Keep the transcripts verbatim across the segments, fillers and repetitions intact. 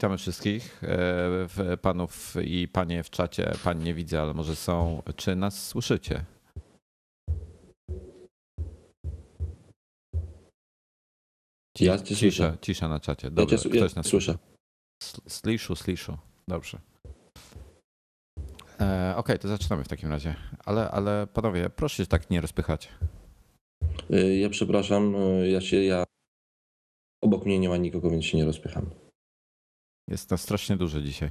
witamy wszystkich, panów i panie w czacie. Pań nie widzę, ale może są. Czy nas słyszycie? Ja cię cisza, słyszę. cisza na czacie. Dobrze, ja cię, ktoś ja nas słyszę. Sliszu, sliszu. Dobrze. E, Okej, okay, to zaczynamy w takim razie. Ale, ale panowie, proszę się tak nie rozpychać. Ja przepraszam, ja się, ja... Obok mnie nie ma nikogo, więc się nie rozpycham. Jest nas strasznie dużo dzisiaj.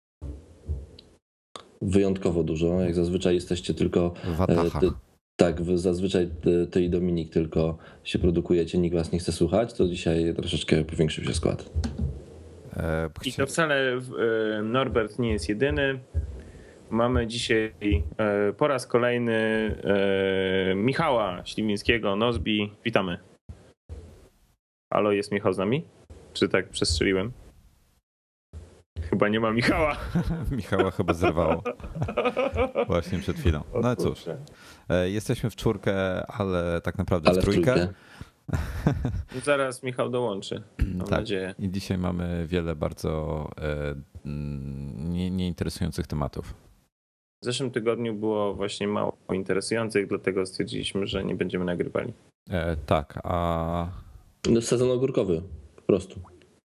Wyjątkowo dużo, jak zazwyczaj jesteście tylko... Wataha. Ty, tak, wy zazwyczaj ty, ty i Dominik tylko się produkujecie, nikt was nie chce słuchać, to dzisiaj troszeczkę powiększył się skład. E, I to wcale Norbert nie jest jedyny. Mamy dzisiaj po raz kolejny Michała Śliwińskiego, Nozbi. Witamy. Halo, jest Michał z nami? Czy tak przestrzeliłem? Chyba nie ma Michała. Michała chyba zerwało. Właśnie przed chwilą. No cóż, jesteśmy w czwórkę, ale tak naprawdę ale w trójkę. W Zaraz Michał dołączy, mam tak. nadzieję. I dzisiaj mamy wiele bardzo nie, nieinteresujących tematów. W zeszłym tygodniu było właśnie mało interesujących, dlatego stwierdziliśmy, że nie będziemy nagrywali. E, tak, a... No, sezon ogórkowy, po prostu.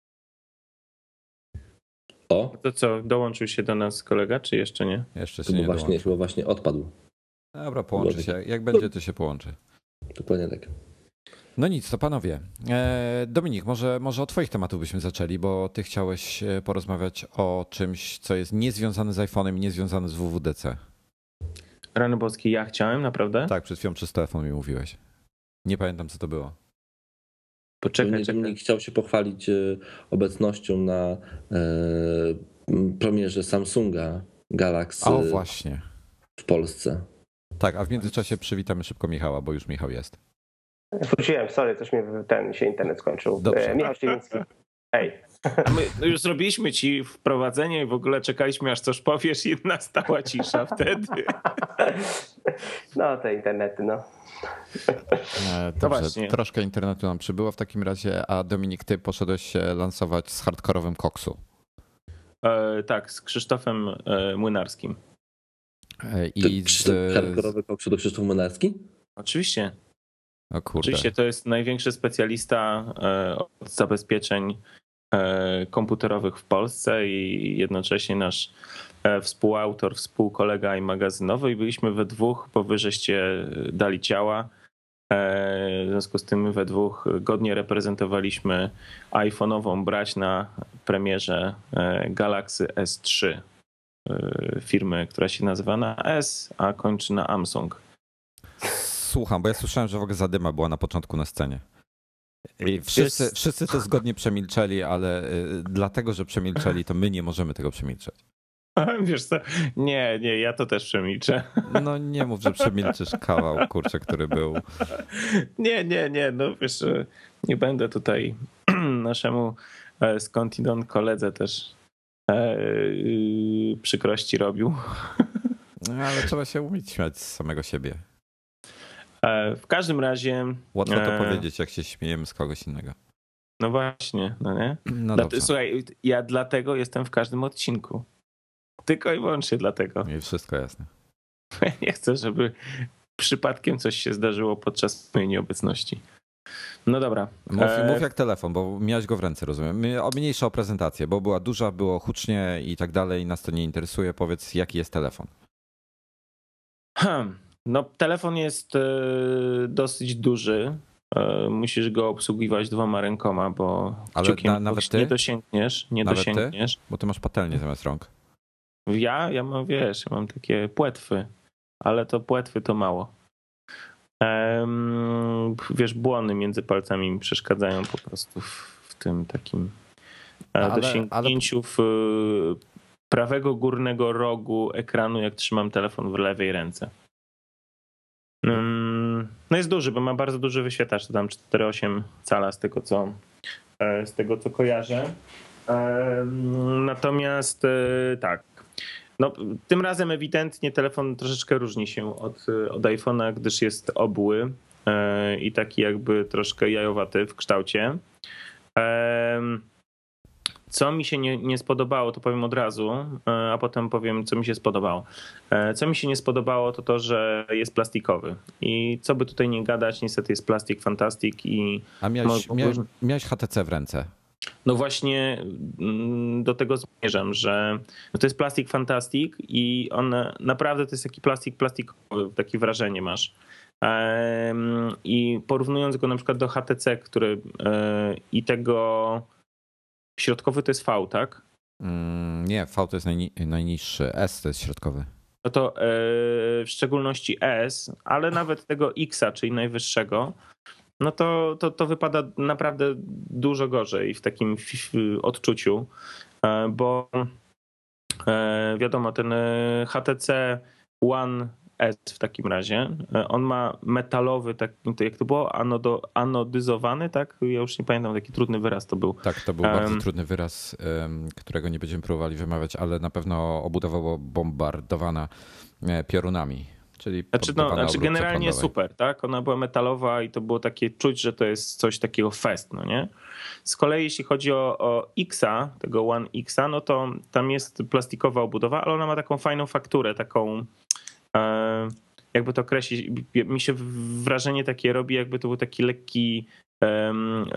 O. To co, dołączył się do nas kolega, czy jeszcze nie? Jeszcze się chyba nie właśnie, dołączył. chyba właśnie odpadł. Dobra, połączy się. Jak będzie, to się połączy. Dokładnie tak. No nic, to panowie. E, Dominik, może, może od twoich tematów byśmy zaczęli, bo ty chciałeś porozmawiać o czymś, co jest niezwiązane z iPhone'em i niezwiązane z W W D C. Rany boskie, ja chciałem, naprawdę? Tak, przed chwilą przez telefon mi mówiłeś. Nie pamiętam, co to było. Poczekaj, Dominik chciał się pochwalić obecnością na premierze Samsunga Galaxy o, właśnie. w Polsce. Tak, a w międzyczasie przywitamy szybko Michała, bo już Michał jest. Wróciłem, sorry, coś mi ten się internet skończył. Dobrze. Michał Śliwiński. Hej. My już zrobiliśmy ci wprowadzenie i w ogóle czekaliśmy, aż coś powiesz i nastała cisza wtedy. No te internety, no. E, dobrze, troszkę internetu nam przybyło w takim razie, a Dominik, ty poszedłeś się lansować z hardkorowym koksu. E, tak, z Krzysztofem e, Młynarskim. E, I z... Hardkorowy koksu do Krzysztof Młynarski? Oczywiście. O kurde. Oczywiście to jest największy specjalista od zabezpieczeń komputerowych w Polsce i jednocześnie nasz współautor, współkolega i magazynowy i byliśmy we dwóch, bo wy żeście dali ciała. W związku z tym my we dwóch godnie reprezentowaliśmy iPhone'ową brać na premierze Galaxy S trzy firmy, która się nazywa na S, a kończy na Samsung. Słucham, bo ja słyszałem, że w ogóle zadyma była na początku na scenie. I wszyscy, wszyscy to zgodnie przemilczeli, ale dlatego, że przemilczeli, to my nie możemy tego przemilczeć. Wiesz co, nie, nie, ja to też przemilczę. No nie mów, że przemilczysz kawał, kurczę, który był. Nie, nie, nie, no wiesz, nie będę tutaj naszemu skądinąd koledze też przykrości robił. No, ale trzeba się umieć śmiać z samego siebie. W każdym razie... Łatwo to powiedzieć, jak się śmiejemy z kogoś innego. No właśnie, no nie? No Dla, słuchaj, ja dlatego jestem w każdym odcinku. Tylko i wyłącznie dlatego. I wszystko jasne. Nie chcę, żeby przypadkiem coś się zdarzyło podczas mojej nieobecności. No dobra. Mów, e... mów jak telefon, bo miałeś go w ręce, rozumiem. Mniejsza o prezentację, bo była duża, było hucznie i tak dalej. Nas to nie interesuje. Powiedz, jaki jest telefon? Hmm. No, telefon jest dosyć duży. Musisz go obsługiwać dwoma rękoma, bo ale na, nawet ty? nie dosięgniesz. Nie nawet dosięgniesz. Ty? Bo ty masz patelnię zamiast rąk. Ja? Ja mam, wiesz, ja mam takie płetwy, ale to płetwy to mało. Um, wiesz, błony między palcami mi przeszkadzają po prostu w, w tym takim ale, dosięgnięciu ale... w prawego górnego rogu ekranu, jak trzymam telefon w lewej ręce. No jest duży, bo ma bardzo duży wyświetlacz, to tam cztery przecinek osiem cala z tego co, z tego co kojarzę. Natomiast tak, no, tym razem ewidentnie telefon troszeczkę różni się od, od iPhone'a, gdyż jest obły i taki jakby troszkę jajowaty w kształcie. Co mi się nie, nie spodobało, to powiem od razu, a potem powiem, co mi się spodobało. Co mi się nie spodobało, to to, że jest plastikowy. I co by tutaj nie gadać, niestety jest plastik fantastic i... A miałeś, miałeś, miałeś H T C w ręce. No właśnie do tego zmierzam, że no to jest plastik fantastic i on naprawdę to jest taki plastik plastikowy, takie wrażenie masz. I porównując go na przykład do H T C, który i tego środkowy to jest V, tak? Mm, nie, V to jest najni najniższy, S to jest środkowy. No to w szczególności S, ale nawet tego X-a, czyli najwyższego, no to, to, to wypada naprawdę dużo gorzej w takim odczuciu, bo wiadomo, ten H T C One S w takim razie, on ma metalowy, tak, jak to było, anodo, anodyzowany, tak? Ja już nie pamiętam, taki trudny wyraz to był. Tak, to był um, bardzo trudny wyraz, którego nie będziemy próbowali wymawiać, ale na pewno obudowa była bombardowana piorunami. Czyli znaczy, no, znaczy generalnie super, tak? Ona była metalowa i to było takie czuć, że to jest coś takiego fest, no nie? Z kolei jeśli chodzi o, o X-a, tego One X-a, no to tam jest plastikowa obudowa, ale ona ma taką fajną fakturę, taką e, jakby to określić, mi się wrażenie takie robi, jakby to był taki lekki e, e,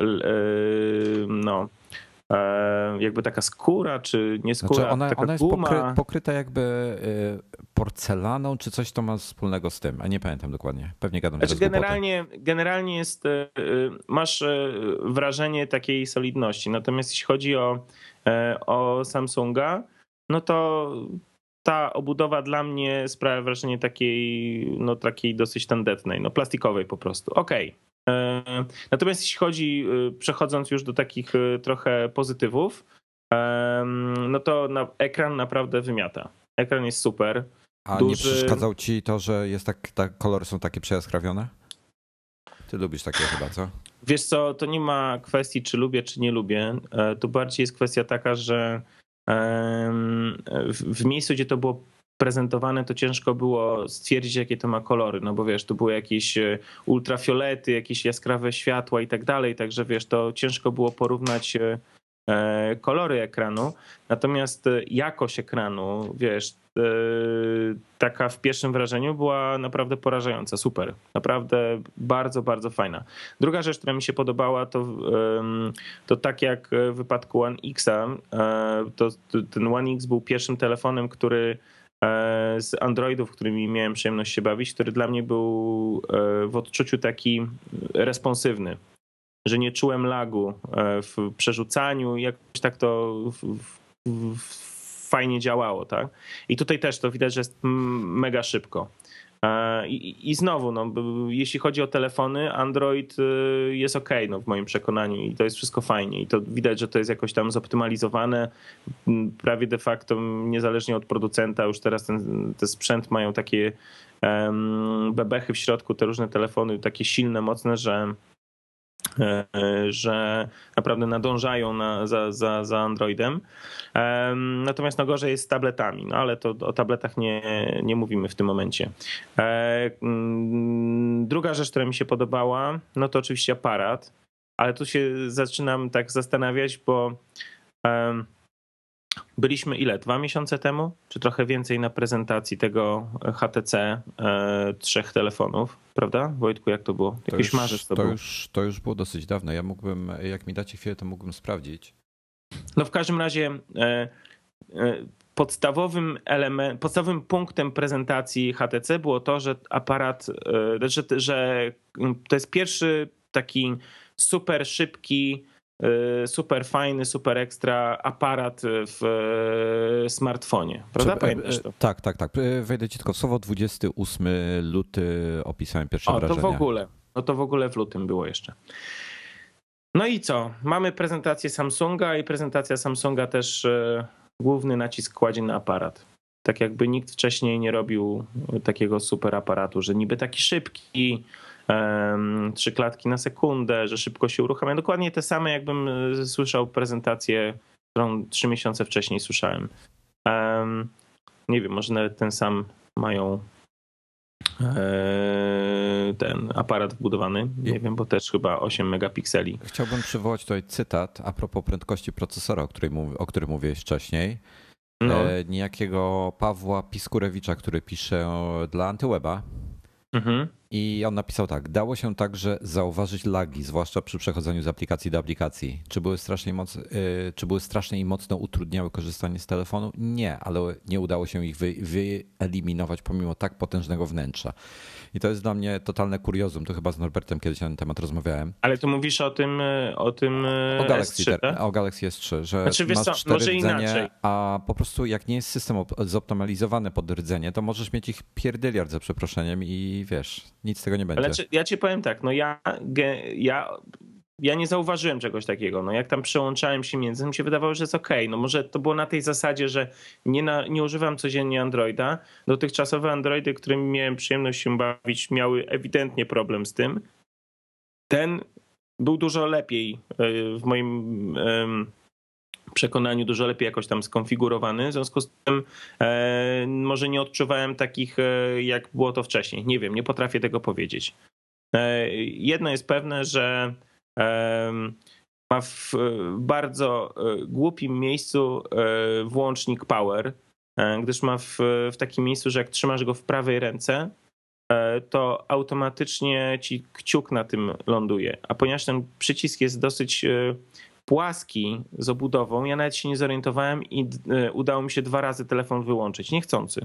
no jakby taka skóra, czy nie skóra, znaczy ona, taka ona jest guma. Pokry, pokryta jakby porcelaną, czy coś to ma wspólnego z tym, a nie pamiętam dokładnie. Pewnie gadam znaczy, teraz generalnie, generalnie jest, masz wrażenie takiej solidności, natomiast jeśli chodzi o, o Samsunga, no to ta obudowa dla mnie sprawia wrażenie takiej, no takiej dosyć tandetnej, no plastikowej po prostu. Okej. Okay. Natomiast jeśli chodzi, przechodząc już do takich trochę pozytywów, no to na, ekran naprawdę wymiata. Ekran jest super. A duży... nie przeszkadzał ci to, że jest tak, tak, kolory są takie przejaskrawione? Ty lubisz takie chyba, co? Wiesz co, to nie ma kwestii, czy lubię, czy nie lubię. Tu bardziej jest kwestia taka, że w miejscu, gdzie to było prezentowane, to ciężko było stwierdzić, jakie to ma kolory, no bo wiesz, to były jakieś ultrafiolety, jakieś jaskrawe światła i tak dalej, także wiesz, to ciężko było porównać kolory ekranu, natomiast jakość ekranu, wiesz, taka w pierwszym wrażeniu była naprawdę porażająca, super, naprawdę bardzo, bardzo fajna. Druga rzecz, która mi się podobała, to, to tak jak w wypadku One X-a, to ten One X był pierwszym telefonem, który z Androidów, którymi miałem przyjemność się bawić, który dla mnie był w odczuciu taki responsywny, że nie czułem lagu w przerzucaniu i jakoś tak to w, w, fajnie działało, tak? I tutaj też to widać, że jest mega szybko. I, i znowu, no, jeśli chodzi o telefony, Android jest ok, no, w moim przekonaniu i to jest wszystko fajnie i to widać, że to jest jakoś tam zoptymalizowane, prawie de facto niezależnie od producenta, już teraz ten, ten sprzęt mają takie um, bebechy w środku, te różne telefony takie silne, mocne, że że naprawdę nadążają na, za, za, za Androidem. Natomiast no gorzej jest z tabletami, no ale to o tabletach nie, nie mówimy w tym momencie. Druga rzecz, która mi się podobała, no to oczywiście aparat, ale tu się zaczynam tak zastanawiać, bo byliśmy ile? Dwa miesiące temu? Czy trochę więcej na prezentacji tego H T C e, trzech telefonów, prawda? Wojtku, jak to było? Jakiś marzec to, to był. Już, to już było dosyć dawno. Ja mógłbym, jak mi dacie chwilę, to mógłbym sprawdzić. No w każdym razie e, e, podstawowym element, podstawowym punktem prezentacji H T C było to, że aparat, e, że, że to jest pierwszy taki super szybki, super fajny, super ekstra aparat w smartfonie. Prawda? Pamiętasz to? Tak, tak, tak. Wejdę ci tylko w słowo. dwudziestego ósmego lutego opisałem pierwsze o, wrażenia. To w ogóle. No to w ogóle w lutym było jeszcze. No i co? Mamy prezentację Samsunga i prezentacja Samsunga też główny nacisk kładzie na aparat. Tak jakby nikt wcześniej nie robił takiego super aparatu, że niby taki szybki, trzy klatki na sekundę, że szybko się uruchamia. Dokładnie te same, jakbym słyszał prezentację, którą trzy miesiące wcześniej słyszałem. Um, nie wiem, może nawet ten sam mają ten aparat wbudowany. Nie wiem, bo też chyba osiem megapikseli. Chciałbym przywołać tutaj cytat a propos prędkości procesora, o, której mów, o którym mówiłeś wcześniej. No. E, niejakiego Pawła Piskurewicza, który pisze dla Antyweba. Mhm. I on napisał tak: dało się także zauważyć lagi, zwłaszcza przy przechodzeniu z aplikacji do aplikacji. Czy były strasznie, moc, yy, czy były strasznie i mocno utrudniały korzystanie z telefonu? Nie, ale nie udało się ich wy, wyeliminować pomimo tak potężnego wnętrza. I to jest dla mnie totalne kuriozum. To chyba z Norbertem kiedyś na ten temat rozmawiałem. Ale tu mówisz o tym, o tym O Galaxy, S trzy, tak? o Galaxy S trzy, że Znaczy, wiesz masz co, cztery może rdzenie, inaczej. a po prostu jak nie jest system op- zoptymalizowany pod rdzenie, to możesz mieć ich pierdyliard za przeproszeniem i wiesz, nic z tego nie będzie. Ale czy, ja ci powiem tak, no ja, ja, ja nie zauważyłem czegoś takiego. No jak tam przełączałem się między, mi się wydawało, że jest okej. No może to było na tej zasadzie, że nie, na, nie używam codziennie Androida. Dotychczasowe Androidy, którymi miałem przyjemność się bawić, miały ewidentnie problem z tym. Ten był dużo lepiej w moim przekonaniu, dużo lepiej jakoś tam skonfigurowany. W związku z tym e, może nie odczuwałem takich, e, jak było to wcześniej. Nie wiem, nie potrafię tego powiedzieć. E, jedno jest pewne, że e, ma w bardzo głupim miejscu e, włącznik power, e, gdyż ma w, w takim miejscu, że jak trzymasz go w prawej ręce, e, to automatycznie ci kciuk na tym ląduje. A ponieważ ten przycisk jest dosyć e, płaski z obudową, ja nawet się nie zorientowałem i udało mi się dwa razy telefon wyłączyć, niechcący.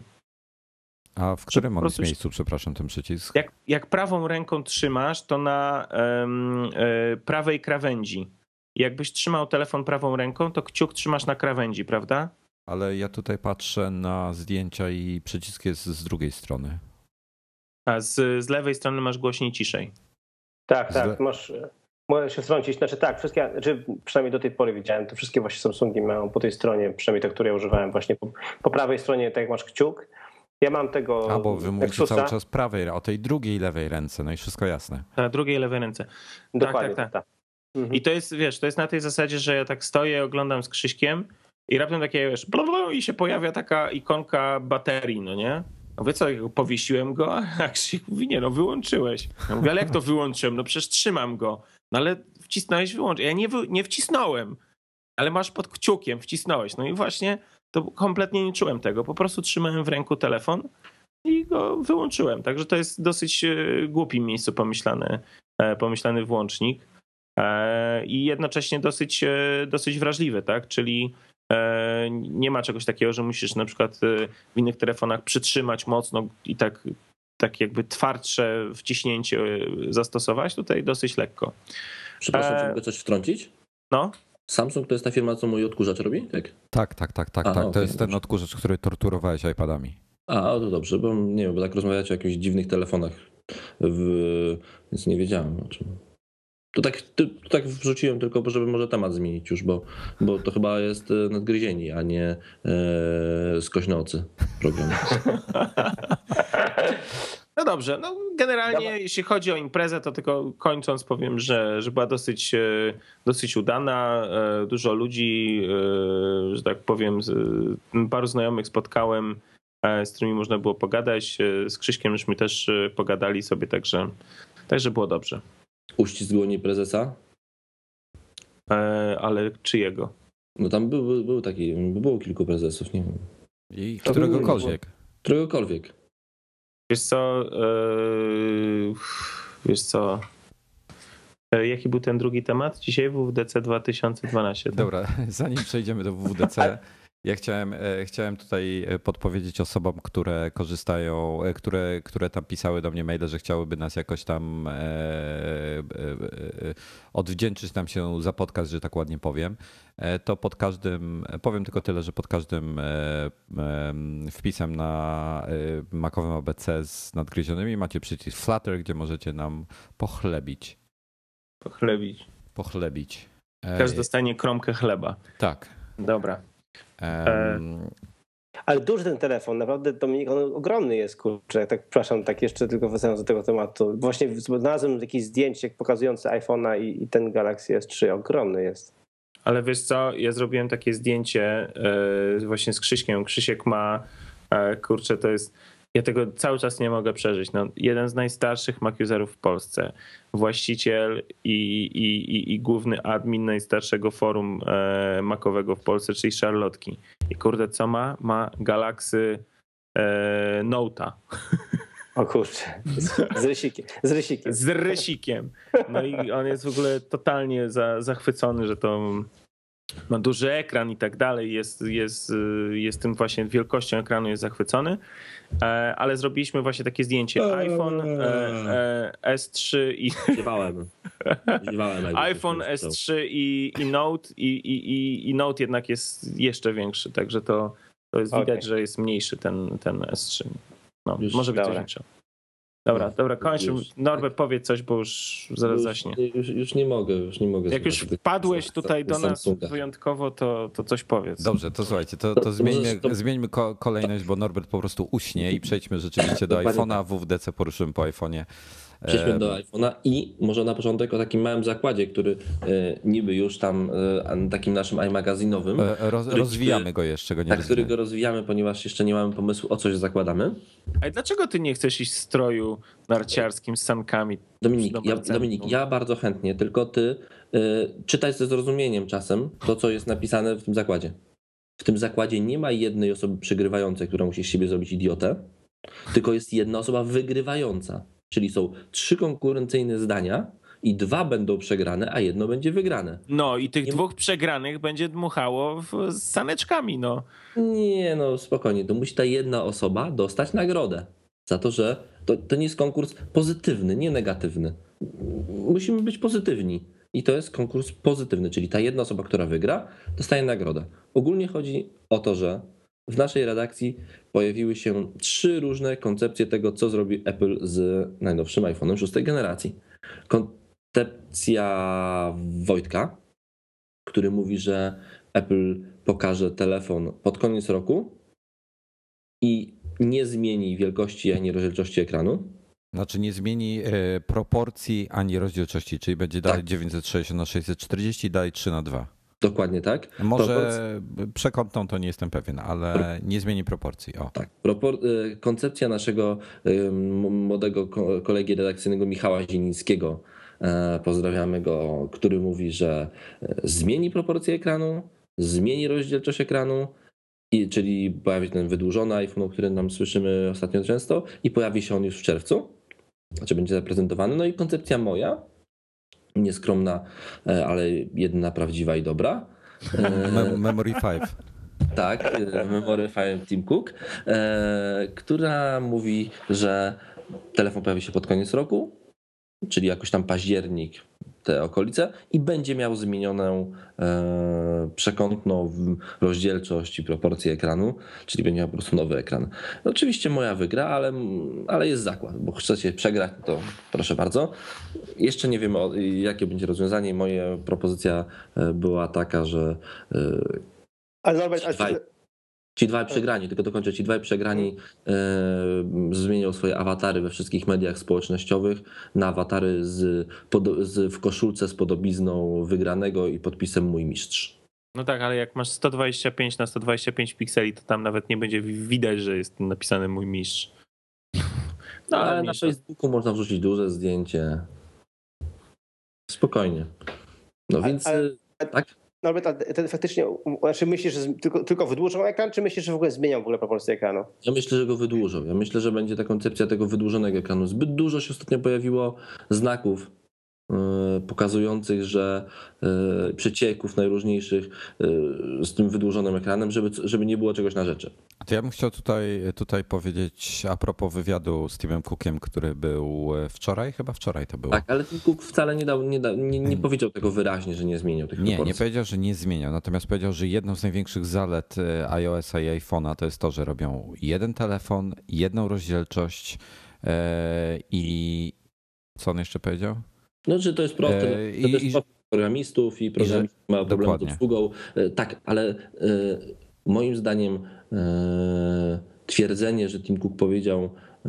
A w którym on jest miejscu, przepraszam, ten przycisk? Jak, jak prawą ręką trzymasz, to na um, y, prawej krawędzi. Jakbyś trzymał telefon prawą ręką, to kciuk trzymasz na krawędzi, prawda? Ale ja tutaj patrzę na zdjęcia i przycisk jest z drugiej strony. A z, z lewej strony masz głośniej ciszej. Tak, tak, Le... masz... Możesz się wtrącić, znaczy tak, wszystkie, znaczy przynajmniej do tej pory widziałem, to wszystkie właśnie Samsungi mają po tej stronie, przynajmniej te, które ja używałem właśnie po, po prawej stronie, tak jak masz kciuk. Ja mam tego A, bo wy mówicie Nexusa. cały czas prawej, o tej drugiej lewej ręce, no i wszystko jasne. Na drugiej lewej ręce. Dokładnie, tak, tak, tak. tak. Mhm. I to jest, wiesz, to jest na tej zasadzie, że ja tak stoję, oglądam z Krzyśkiem i raptem takie, wiesz, blablabla, i się pojawia taka ikonka baterii, no nie? A wy co, powiesiłem go? A Krzysiek mówi, nie no, wyłączyłeś. Ja mówię, ale jak to wyłączyłem? No przecież trzymam go. No ale wcisnąłeś wyłącz. Ja nie, nie wcisnąłem, ale masz pod kciukiem, wcisnąłeś. No i właśnie to kompletnie nie czułem tego. Po prostu trzymałem w ręku telefon i go wyłączyłem. Także to jest dosyć głupim miejscu pomyślany, pomyślany włącznik i jednocześnie dosyć, dosyć wrażliwy, tak? Czyli nie ma czegoś takiego, że musisz na przykład w innych telefonach przytrzymać mocno i tak, tak jakby twardsze wciśnięcie zastosować. Tutaj dosyć lekko. Przepraszam, czy mogę coś wtrącić? No. Samsung to jest ta firma, co mój odkurzacz robi? Tak, tak, tak, tak. tak, A, tak. okay, to jest dobrze. ten odkurzacz, który torturowałeś iPadami. A, to dobrze, bo nie wiem, bo tak rozmawiacie o jakichś dziwnych telefonach, w... więc nie wiedziałem o czym. To tak, to tak wrzuciłem tylko, żeby może temat zmienić już, bo, bo to chyba jest nadgryzieni, a nie e, skośnocy program. No dobrze, no generalnie Dobra. jeśli chodzi o imprezę, to tylko kończąc powiem, że, że była dosyć, dosyć udana, dużo ludzi, że tak powiem, paru znajomych spotkałem, z którymi można było pogadać, z Krzyśkiem myśmy też pogadali sobie, także, także było dobrze. Uścisk dłoni prezesa? Ale czyjego? No tam był, był, był taki, było kilku prezesów, nie wiem. I któregokolwiek. Któregokolwiek. Wiesz co, yy, wiesz co, jaki był ten drugi temat? Dzisiaj W W D C dwa tysiące dwanaście. Tak? Dobra, zanim przejdziemy do W W D C, ja chciałem, chciałem tutaj podpowiedzieć osobom, które korzystają, które, które tam pisały do mnie maile, że chciałyby nas jakoś tam e, e, e, odwdzięczyć nam się za podcast, że tak ładnie powiem. To pod każdym, powiem tylko tyle, że pod każdym wpisem na makowym A B C z nadgryzionymi macie przycisk Flutter, gdzie możecie nam pochlebić. Pochlebić. Pochlebić. Każdy dostanie kromkę chleba. Tak. Dobra. Um, Ale duży ten telefon, naprawdę Dominik, on ogromny jest, kurczę, tak przepraszam, tak jeszcze tylko wracając do tego tematu. Właśnie znalazłem jakieś zdjęcie pokazujące iPhone'a i, i ten Galaxy S trzy, ogromny jest. Ale wiesz co, ja zrobiłem takie zdjęcie właśnie z Krzyśkiem. Krzysiek ma, kurczę, to jest, Ja tego cały czas nie mogę przeżyć. No, jeden z najstarszych Mac userów w Polsce, właściciel i, i, i, i główny admin najstarszego forum e, Macowego w Polsce, czyli Charlotki. I kurde, co ma? Ma Galaxy e, Note'a. O kurczę, z, z rysikiem. Z rysikiem. Z rysikiem. No i on jest w ogóle totalnie za, zachwycony, że to ma duży ekran i tak dalej. Jest, jest, jest tym właśnie wielkością ekranu jest zachwycony. Ale zrobiliśmy właśnie takie zdjęcie iPhone S trzy i Dziewałem. Dziewałem iPhone S trzy i, i Note i, i, i Note jednak jest jeszcze większy, także to, to jest widać, okay. że jest mniejszy ten, ten S trzy. No, już, może być coś większego. Dobra, dobra, kończę. Norbert, tak. Powiedz coś, bo już zaraz już, zaśnie. Już, już nie mogę, już nie mogę. Jak już wpadłeś tutaj do nas wyjątkowo, to, to coś powiedz. Dobrze, to słuchajcie, to, to zmieńmy, zmieńmy kolejność, bo Norbert po prostu uśnie i przejdźmy rzeczywiście do iPhone'a. W W D C poruszymy po iPhone'ie. Przejdźmy do iPhone'a i może na początek o takim małym zakładzie, który niby już tam takim naszym iMagazynowym. Roz, rozwijamy go jeszcze, go nie Tak, który go rozwijamy, ponieważ jeszcze nie mamy pomysłu, o coś zakładamy. A dlaczego ty nie chcesz iść w stroju narciarskim z sankami? Dominik, ja, Dominik ja bardzo chętnie, tylko ty y, czytaj ze zrozumieniem czasem to, co jest napisane w tym zakładzie. W tym zakładzie nie ma jednej osoby przygrywającej, która musi z siebie zrobić idiotę, tylko jest jedna osoba wygrywająca. Czyli są trzy konkurencyjne zdania i dwa będą przegrane, a jedno będzie wygrane. No i tych nie... dwóch przegranych będzie dmuchało w... z saneczkami, no. Nie, no spokojnie, to musi ta jedna osoba dostać nagrodę za to, że to, to nie jest konkurs pozytywny, nie negatywny. Musimy być pozytywni i to jest konkurs pozytywny, czyli ta jedna osoba, która wygra, dostaje nagrodę. Ogólnie chodzi o to, że w naszej redakcji pojawiły się trzy różne koncepcje tego, co zrobi Apple z najnowszym iPhone'em szóstej generacji. Koncepcja Wojtka, który mówi, że Apple pokaże telefon pod koniec roku i nie zmieni wielkości ani rozdzielczości ekranu. Znaczy nie zmieni proporcji ani rozdzielczości, czyli będzie dalej tak. dziewięćset sześćdziesiąt na sześćset czterdzieści, dalej trzy na dwa. Dokładnie tak. Może Proporc... przekątną to nie jestem pewien, ale nie zmieni proporcji. O. Tak. Propor... Koncepcja naszego młodego kolegi redakcyjnego Michała Zielińskiego, pozdrawiamy go, który mówi, że zmieni proporcję ekranu, zmieni rozdzielczość ekranu, i, czyli pojawi się ten wydłużony iPhone, o którym nam słyszymy ostatnio często i pojawi się on już w czerwcu, znaczy będzie zaprezentowany. No i koncepcja moja, nieskromna, ale jedyna prawdziwa i dobra. Memory pięć. Tak, Memory pięć Tim Cook, która mówi, że telefon pojawi się pod koniec roku, czyli jakoś tam październik, te okolice i będzie miał zmienioną e, przekątną rozdzielczość i proporcje ekranu, czyli będzie miał po prostu nowy ekran. Oczywiście moja wygra, ale, ale jest zakład, bo chcecie przegrać, to proszę bardzo. Jeszcze nie wiemy, jakie będzie rozwiązanie. Moja propozycja była taka, że e, ale Norbert, dwaj, ci dwaj przegrani, tylko dokończę, ci dwaj przegrani e, zmienią swoje awatary we wszystkich mediach społecznościowych na awatary z, pod, z, w koszulce z podobizną wygranego i podpisem mój mistrz. No tak, ale jak masz sto dwadzieścia pięć na sto dwadzieścia pięć pikseli, to tam nawet nie będzie widać, że jest napisany mój mistrz. No ale na Facebooku można wrzucić duże zdjęcie. Spokojnie. No więc ale, ale... tak? Norbert, a ten faktycznie, znaczy myślisz, że tylko, tylko wydłużą ekran, czy myślisz, że w ogóle zmienią w ogóle proporcję ekranu? Ja myślę, że go wydłużą. Ja myślę, że będzie ta koncepcja tego wydłużonego ekranu. Zbyt dużo się ostatnio pojawiło znaków yy, pokazujących, że yy, przecieków najróżniejszych yy, z tym wydłużonym ekranem, żeby, żeby nie było czegoś na rzeczy. To ja bym chciał tutaj, tutaj powiedzieć a propos wywiadu z Timem Cookiem, który był wczoraj, chyba wczoraj to było. Tak, ale Tim Cook wcale nie, dał, nie, dał, nie, nie powiedział tego wyraźnie, że nie zmieniał tych Nie, proporcji. nie powiedział, że nie zmieniał, natomiast powiedział, że jedną z największych zalet iOS-a i iPhone'a to jest to, że robią jeden telefon, jedną rozdzielczość yy, i co on jeszcze powiedział? No, że to jest proste, yy, to jest proste programistów i programistów ma problem z obsługą. Yy, tak, ale yy, moim zdaniem twierdzenie, że Tim Cook powiedział,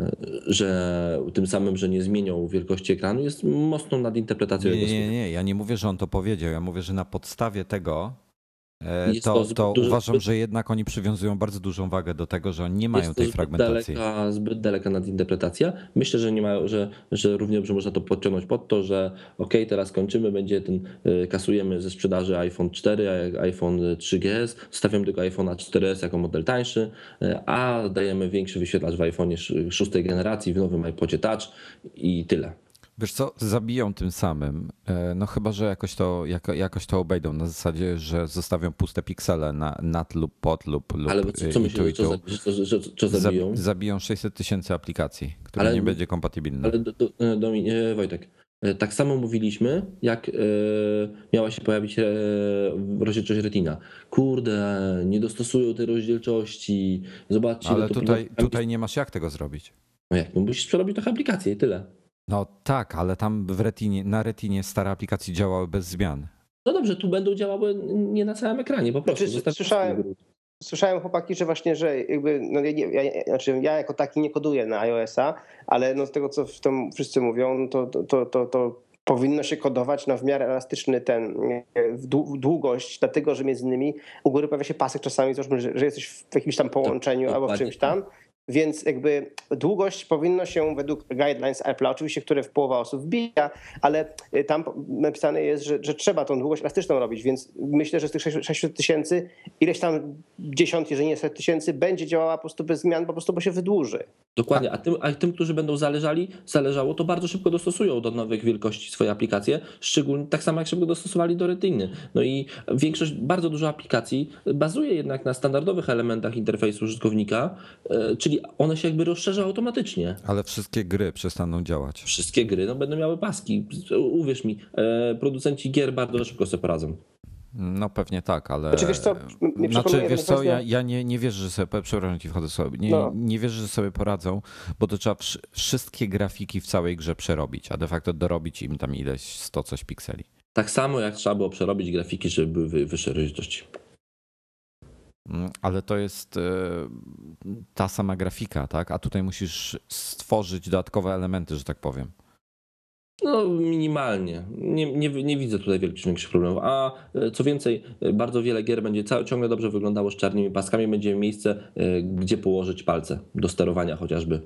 że tym samym, że nie zmienią wielkości ekranu, jest mocną nadinterpretacją nie, jego słów. Nie, nie, ja nie mówię, że on to powiedział. Ja mówię, że na podstawie tego E, To, to uważam, że jednak oni przywiązują bardzo dużą wagę do tego, że oni nie mają Jest tej to zbyt fragmentacji. daleka, zbyt daleka nadinterpretacja. Myślę, że nie ma, że, że równie dobrze można to podciągnąć pod to, że ok, teraz kończymy, będzie ten, y, kasujemy ze sprzedaży iPhone cztery, a- iPhone trzy G S, stawiamy tylko iPhone'a cztery S jako model tańszy, y, a dajemy większy wyświetlacz w iPhone'ie sz- szóstej generacji, w nowym iPodzie Touch i tyle. Wiesz co, zabiją tym samym, e, no chyba, że jakoś to, jako, jakoś to obejdą na zasadzie, że zostawią puste piksele na nad lub pod lub, lub Ale co, co i myślisz, tu że i co, tu. za- że, że, że, co Zab- zabiją? Zabiją sześćset tysięcy aplikacji, które Ale- nie będzie kompatybilne. Ale do, do, do, e, Wojtek, e, tak samo mówiliśmy, jak e, miała się pojawić e, rozdzielczość Retina. Kurde, nie dostosują tej rozdzielczości. Zobaczcie, ile Ale to tutaj, problem- tutaj nie masz jak tego zrobić. No jak, no musisz przerobić trochę aplikację i tyle. No tak, ale tam w retinie, na retinie stare aplikacje działały bez zmian. No dobrze, tu będą działały nie na całym ekranie, po prostu. Znaczy, Zostaw- słyszałem- Słyszałem, chłopaki, że właśnie, że jakby, no ja, nie- ja, znaczy ja jako taki nie koduję na iOS-a, ale no z tego, co w tym wszyscy mówią, no to, to, to, to, to powinno się kodować na w miarę elastyczny ten w dłu- długość, dlatego, że między innymi u góry pojawia się pasek czasami, załóżmy, że, że jesteś w jakimś tam połączeniu albo w dokładnie. czymś tam, więc jakby długość powinno się według guidelines Apple'a, oczywiście, które w połowa osób wbija, ale tam napisane jest, że, że trzeba tą długość elastyczną robić, więc myślę, że z tych sześćset tysięcy ileś tam dziesiąt, jeżeli nie set tysięcy będzie działała po prostu bez zmian, po prostu bo się wydłuży. Dokładnie, a tym, a tym, którzy będą zależali, zależało, to bardzo szybko dostosują do nowych wielkości swoje aplikacje, szczególnie tak samo jak szybko dostosowali do Retiny. No i większość, bardzo dużo aplikacji bazuje jednak na standardowych elementach interfejsu użytkownika, e, czyli one się jakby rozszerza automatycznie. Ale wszystkie gry przestaną działać. Wszystkie gry no, będą miały paski. Uwierz mi, e, producenci gier bardzo szybko sobie poradzą. No pewnie tak, ale... Znaczy, wiesz co, mnie Znaczy, przekonuje wiesz jedna co, ja, kwestia- ja nie, nie wierzę, że sobie, przepraszam ci, wchodzę sobie, nie, No. nie wierzę, że sobie poradzą, bo to trzeba wsz- wszystkie grafiki w całej grze przerobić, a de facto dorobić im tam ileś sto coś pikseli. Tak samo jak trzeba było przerobić grafiki, żeby były wy- wyższe rozdzielczości. Mm, Ale to jest e, ta sama grafika, tak? A tutaj musisz stworzyć dodatkowe elementy, że tak powiem. No minimalnie. Nie, nie, nie widzę tutaj wielkich, większych problemów. A e, co więcej, e, bardzo wiele gier będzie ca- ciągle dobrze wyglądało z czarnymi paskami. Będzie miejsce, e, gdzie położyć palce do sterowania chociażby.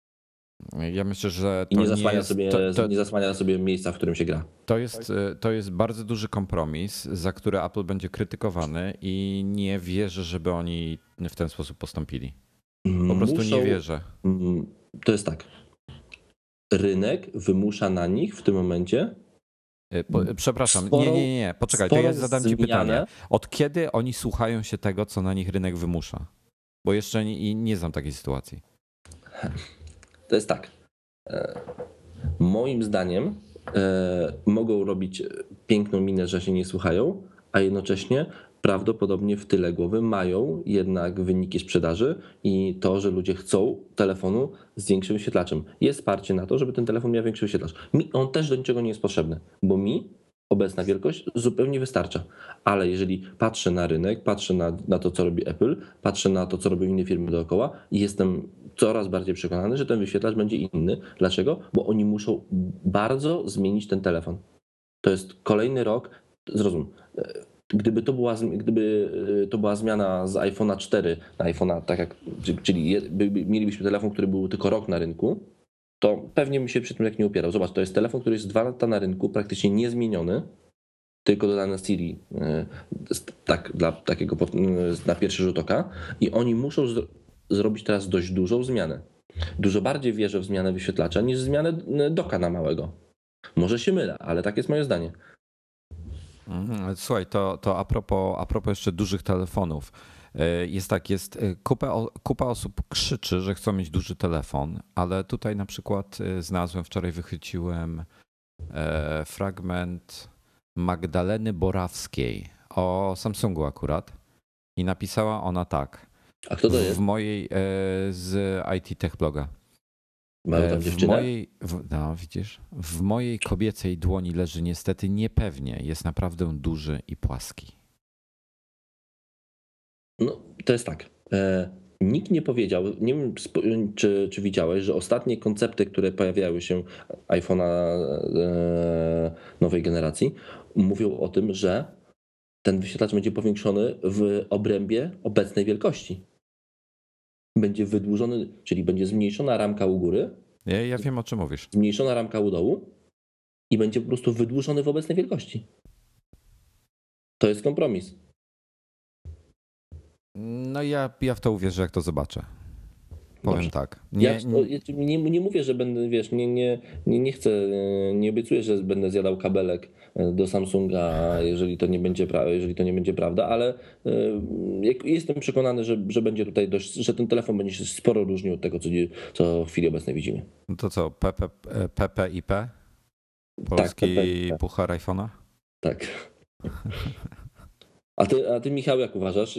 Ja myślę, że I to nie nie zasłania, jest, sobie, to, to, nie zasłania sobie miejsca, w którym się gra. to, jest, e, to jest bardzo duży kompromis, za który Apple będzie krytykowany i nie wierzę, żeby oni w ten sposób postąpili. Po prostu Muszą- nie wierzę. Mm, To jest tak. Rynek wymusza na nich w tym momencie E, Po, przepraszam, Sporą- nie, nie, nie, poczekaj, to sporą ja zadam ci zmianę. pytanie. Od kiedy oni słuchają się tego, co na nich rynek wymusza? Bo jeszcze nie, nie znam takiej sytuacji. To jest tak. E, Moim zdaniem e, mogą robić piękną minę, że się nie słuchają, a jednocześnie prawdopodobnie w tyle głowy mają jednak wyniki sprzedaży i to, że ludzie chcą telefonu z większym wyświetlaczem. Jest wsparcie na to, żeby ten telefon miał większy wyświetlacz. Mi on też do niczego nie jest potrzebny, bo mi obecna wielkość zupełnie wystarcza. Ale jeżeli patrzę na rynek, patrzę na, na to, co robi Apple, patrzę na to, co robią inne firmy dookoła i jestem coraz bardziej przekonany, że ten wyświetlacz będzie inny. Dlaczego? Bo oni muszą bardzo zmienić ten telefon. To jest kolejny rok, zrozum, gdyby to była, gdyby to była zmiana z iPhone'a cztery na iPhone'a, tak jak, czyli je- by- by- mielibyśmy telefon, który był tylko rok na rynku, to pewnie bym się przy tym jak nie upierał. Zobacz, to jest telefon, który jest dwa lata na rynku, praktycznie niezmieniony, tylko dodane Siri, e, tak, dla takiego pod- na pierwszy rzut oka i oni muszą zro- zrobić teraz dość dużą zmianę. Dużo bardziej wierzę w zmianę wyświetlacza niż zmianę doka na małego. Może się mylę, ale tak jest moje zdanie. Mhm. Słuchaj, to, to a, propos, a propos jeszcze dużych telefonów. E, Jest tak, jest e, kupa, o- kupa osób krzyczy, że chcą mieć duży telefon, ale tutaj na przykład e, znalazłem, wczoraj wychwyciłem e, fragment Magdaleny Borawskiej o Samsungu akurat i napisała ona tak. A kto to W jest? mojej, e, z I T Tech Bloga. Mają E, tam W dziewczynę? mojej, w, no widzisz, w mojej kobiecej dłoni leży niestety niepewnie, jest naprawdę duży i płaski. No, to jest tak. E, nikt nie powiedział, nie wiem spo- czy, czy widziałeś, że ostatnie koncepty, które pojawiały się iPhone'a e, nowej generacji, mówią o tym, że ten wyświetlacz będzie powiększony w obrębie obecnej wielkości. Będzie wydłużony, czyli będzie zmniejszona ramka u góry. Ja, ja wiem, o czym mówisz. Zmniejszona ramka u dołu i będzie po prostu wydłużony w obecnej wielkości. To jest kompromis. No ja, ja w to uwierzę, jak to zobaczę. Powiem Dobrze. tak. Nie, Ja nie, nie mówię, że będę, wiesz, nie, nie, nie, nie chcę, nie obiecuję, że będę zjadał kabelek do Samsunga, jeżeli to nie będzie, jeżeli to nie będzie prawda, ale jestem przekonany, że, że będzie tutaj dość, że ten telefon będzie się sporo różnił od tego, co, co w chwili obecnej widzimy. No to co, P P I P? Polski tak, P P I P. Puchar iPhone'a? Tak. A ty, a ty, Michał, jak uważasz?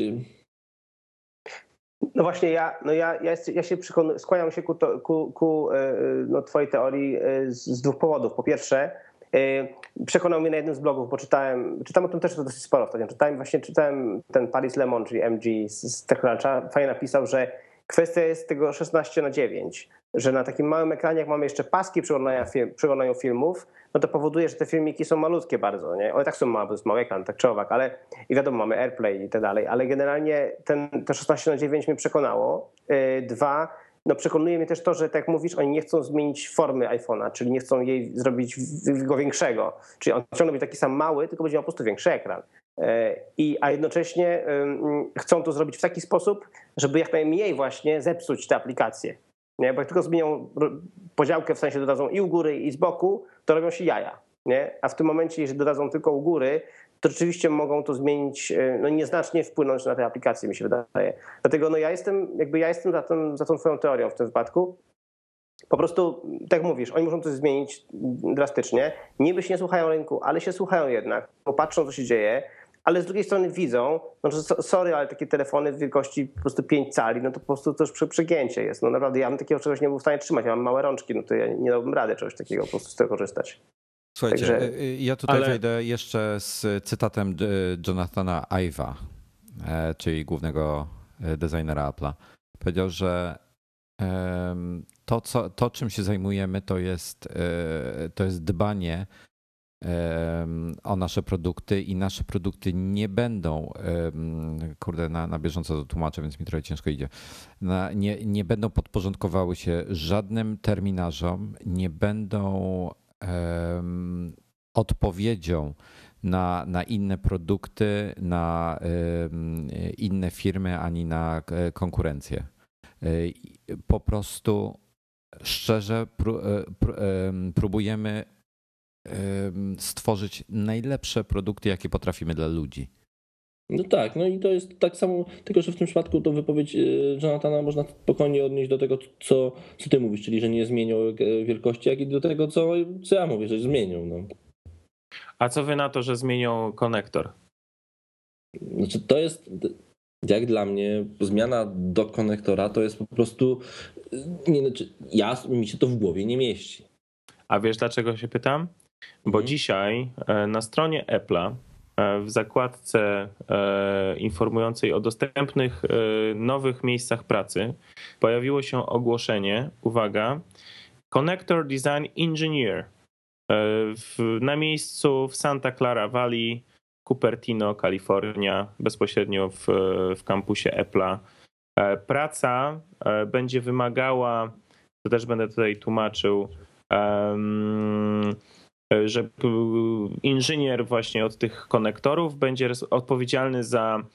No właśnie, ja, no ja, ja, jest, ja się przekonu, skłaniam się ku, to, ku, ku no, twojej teorii z, z dwóch powodów. Po pierwsze, przekonał mnie na jednym z blogów, bo czytałem, czytałem o tym też dosyć sporo ostatnio. Czytałem właśnie, czytałem ten Paris Lemon, czyli M G z TechCruncha, fajnie napisał, że kwestia jest tego szesnaście na dziewięć, że na takim małym ekranie, jak mamy jeszcze paski przy oglądaniu, film, przy oglądaniu filmów, no to powoduje, że te filmiki są malutkie bardzo, nie? One tak są małe, to jest mały ekran, tak czy owak, ale i wiadomo, mamy AirPlay i tak dalej, ale generalnie ten, to szesnaście na dziewięć mnie przekonało. Dwa, no przekonuje mnie też to, że tak jak mówisz, oni nie chcą zmienić formy iPhone'a, czyli nie chcą jej zrobić go większego, czyli on ciągle będzie taki sam mały, tylko będzie miał po prostu większy ekran. I, a jednocześnie chcą to zrobić w taki sposób, żeby jak najmniej właśnie zepsuć te aplikacje. Nie? Bo jak tylko zmienią podziałkę, w sensie dodadzą i u góry, i z boku, to robią się jaja. Nie? A w tym momencie, jeżeli dodadzą tylko u góry, to rzeczywiście mogą to zmienić, no nieznacznie wpłynąć na te aplikacje, mi się wydaje. Dlatego no ja jestem, jakby ja jestem za, tym, za tą twoją teorią w tym wypadku. Po prostu, tak jak mówisz, oni muszą coś zmienić drastycznie. Niby się nie słuchają rynku, ale się słuchają jednak, bo patrzą, co się dzieje. Ale z drugiej strony widzą, no, że sorry, ale takie telefony w wielkości po prostu pięć cali, no to po prostu to już przegięcie jest. No naprawdę, ja bym takiego czegoś nie był w stanie trzymać, ja mam małe rączki, no to ja nie dałbym rady czegoś takiego po prostu z tego korzystać. Słuchajcie, Także... ja tutaj ale... wejdę jeszcze z cytatem Jonathana Ive'a, czyli głównego designera Apple'a. Powiedział, że to, co, to czym się zajmujemy, to jest, to jest dbanie o nasze produkty i nasze produkty nie będą, kurde, na, na bieżąco to tłumaczę, więc mi trochę ciężko idzie, na, nie, nie będą podporządkowały się żadnym terminarzom, nie będą um, odpowiedzią na, na inne produkty, na um, inne firmy, ani na konkurencję. Po prostu szczerze pró, pró, próbujemy stworzyć najlepsze produkty, jakie potrafimy dla ludzi. No tak, no i to jest tak samo, tylko że w tym przypadku to wypowiedź Jonathana można spokojnie odnieść do tego, co, co ty mówisz, czyli że nie zmienią wielkości, jak i do tego, co, co ja mówię, że zmienią. No. A co wy na to, że zmienią konektor? Znaczy to jest, jak dla mnie, zmiana do konektora to jest po prostu, nie, znaczy ja, mi się to w głowie nie mieści. A wiesz dlaczego się pytam? Bo mhm. dzisiaj na stronie Apple'a w zakładce informującej o dostępnych nowych miejscach pracy pojawiło się ogłoszenie, uwaga, Connector Design Engineer na miejscu w Santa Clara Valley, Cupertino, Kalifornia, bezpośrednio w, w kampusie Apple'a. Praca będzie wymagała, to też będę tutaj tłumaczył, że inżynier właśnie od tych konektorów będzie odpowiedzialny za,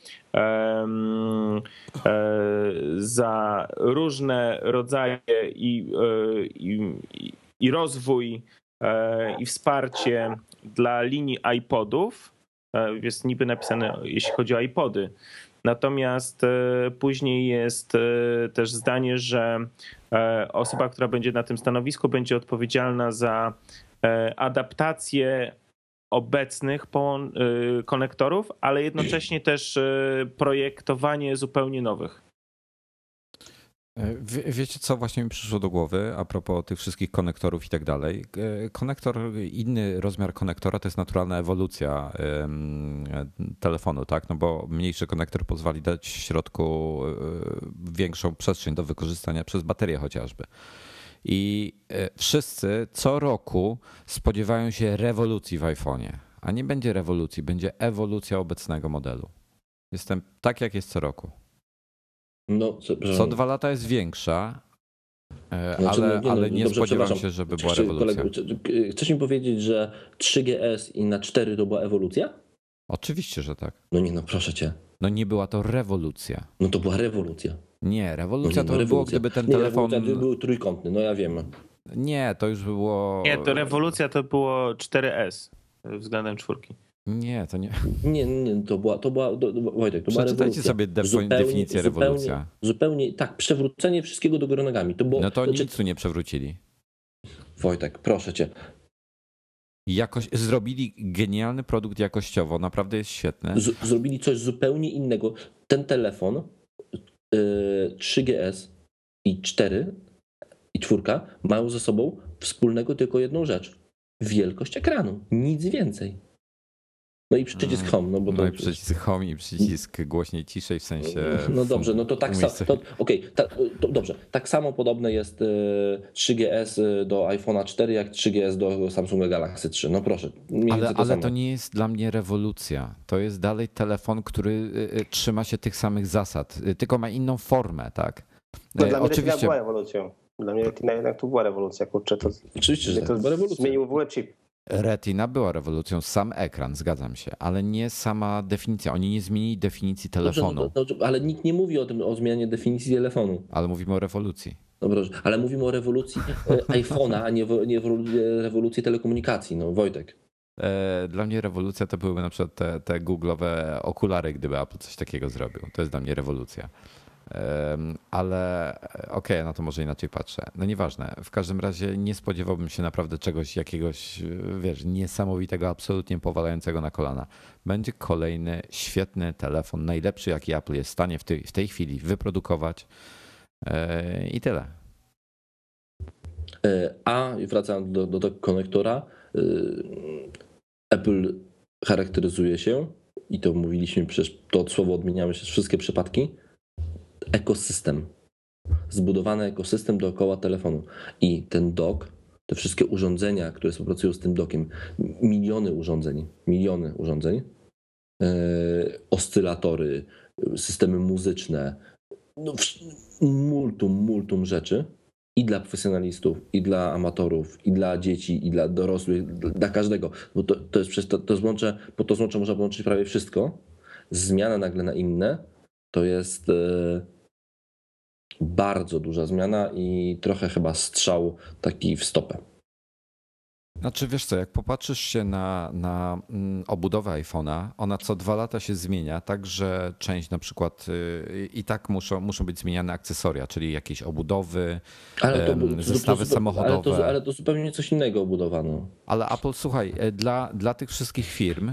za różne rodzaje i, i, i rozwój i wsparcie dla linii iPodów. Jest niby napisane, jeśli chodzi o iPody. Natomiast później jest też zdanie, że osoba, która będzie na tym stanowisku, będzie odpowiedzialna za adaptację obecnych konektorów, ale jednocześnie też projektowanie zupełnie nowych. Wiecie, co właśnie mi przyszło do głowy a propos tych wszystkich konektorów i tak dalej? Konektor, inny rozmiar konektora to jest naturalna ewolucja telefonu, tak? No bo mniejszy konektor pozwoli dać w środku większą przestrzeń do wykorzystania przez baterię chociażby. I wszyscy co roku spodziewają się rewolucji w iPhone'ie. a nie będzie rewolucji, będzie ewolucja obecnego modelu. Jestem tak, jak jest co roku. No, co, co dwa lata jest większa, znaczy, ale, no, nie, ale no, nie dobrze, spodziewam się, żeby była rewolucja. Kolego, chcesz mi powiedzieć, że trzy G S i na cztery to była ewolucja? Oczywiście, że tak. No nie, no proszę cię. No nie była to rewolucja. No to była rewolucja. Nie, rewolucja no nie, no, to by było, gdyby ten nie, telefon... Nie, był trójkątny, no ja wiem. Nie, to już było... Nie, to rewolucja to było cztery S względem czwórki. Nie, to nie. Nie, nie, to była, to była, do, do, Wojtek, to była rewolucja. sobie defin- zupełnie, definicję rewolucja. Zupełnie, zupełnie, tak, przewrócenie wszystkiego do góry nogami. To było, no to znaczy... nic tu nie przewrócili. Wojtek, proszę cię. Jakoś, zrobili genialny produkt jakościowo, naprawdę jest świetny. Z, zrobili coś zupełnie innego. Ten telefon yy, trzy G S i cztery i czwórka mają ze sobą wspólnego tylko jedną rzecz. Wielkość ekranu. Nic więcej. No i przycisk home. No, bo no to... i przycisk home i przycisk głośniej, ciszej w sensie... No dobrze, no to tak samo. Okej, okay, tak, dobrze. Tak samo podobne jest trzy G S do iPhone'a cztery, jak trzy G S do Samsunga Galaxy trzy. No proszę. Ale, to, ale to nie jest dla mnie rewolucja. To jest dalej telefon, który trzyma się tych samych zasad, tylko ma inną formę, tak? No, dla mnie Oczywiście... była rewolucją. Dla mnie Retina jednak to była rewolucja, kurczę. To, Oczywiście, że to była rewolucja. Zmienił w ogóle chip. Retina była rewolucją, sam ekran, zgadzam się, ale nie sama definicja. Oni nie zmienili definicji telefonu. Dobrze, no to, to, ale nikt nie mówi o tym, o zmianie definicji telefonu. Ale mówimy o rewolucji. Dobra, ale mówimy o rewolucji iPhone'a, a nie, w, nie w rewolucji telekomunikacji, no Wojtek. Dla mnie rewolucja to byłyby na przykład te, te Google'owe okulary, gdyby Apple coś takiego zrobił. To jest dla mnie rewolucja. Ale okej, okay, na to może inaczej patrzę. No nieważne. W każdym razie nie spodziewałbym się naprawdę czegoś, jakiegoś, wiesz, niesamowitego, absolutnie powalającego na kolana. Będzie kolejny świetny telefon, najlepszy jaki Apple jest w stanie w tej, w tej chwili wyprodukować i tyle. A wracając do, do tego konektora, Apple charakteryzuje się, i to mówiliśmy, przecież to słowo odmieniamy przez wszystkie przypadki, ekosystem. Zbudowany ekosystem dookoła telefonu. I ten dock, te wszystkie urządzenia, które współpracują z tym dockiem, miliony urządzeń, miliony urządzeń, yy, oscylatory, systemy muzyczne, no, multum, multum rzeczy i dla profesjonalistów, i dla amatorów, i dla dzieci, i dla dorosłych, dla każdego. Bo to, to jest przez to, to złącze, po to złącze można połączyć prawie wszystko. Zmiana nagle na inne to jest yy, bardzo duża zmiana i trochę chyba strzał taki w stopę. Znaczy wiesz co, jak popatrzysz się na, na obudowę iPhone'a, ona co dwa lata się zmienia, tak że część na przykład i tak muszą, muszą być zmieniane akcesoria, czyli jakieś obudowy, ale to, to, zestawy to, to, samochodowe. Ale to, ale to zupełnie coś innego obudowano. Ale Apple, słuchaj, dla, dla tych wszystkich firm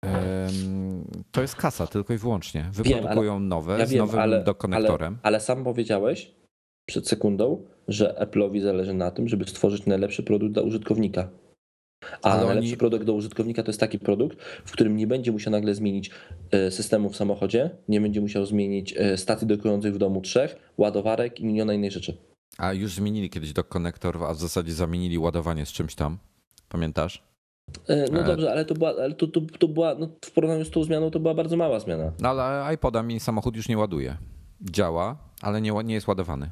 to jest kasa tylko i wyłącznie. Wyprodukują wiem, ale, nowe ja z wiem, nowym ale, dokonektorem. Ale, ale sam powiedziałeś przed sekundą, że Apple'owi zależy na tym, żeby stworzyć najlepszy produkt dla użytkownika. A ale najlepszy oni... produkt do użytkownika to jest taki produkt, w którym nie będzie musiał nagle zmienić systemu w samochodzie, nie będzie musiał zmienić stacji dokujących w domu trzech, ładowarek i miliona innych rzeczy. A już zmienili kiedyś do konektorów, a w zasadzie zamienili ładowanie z czymś tam. Pamiętasz? No dobrze, ale to była, ale to, to, to była no w porównaniu z tą zmianą to była bardzo mała zmiana. No ale iPoda mi samochód już nie ładuje. Działa, ale nie, nie jest ładowany.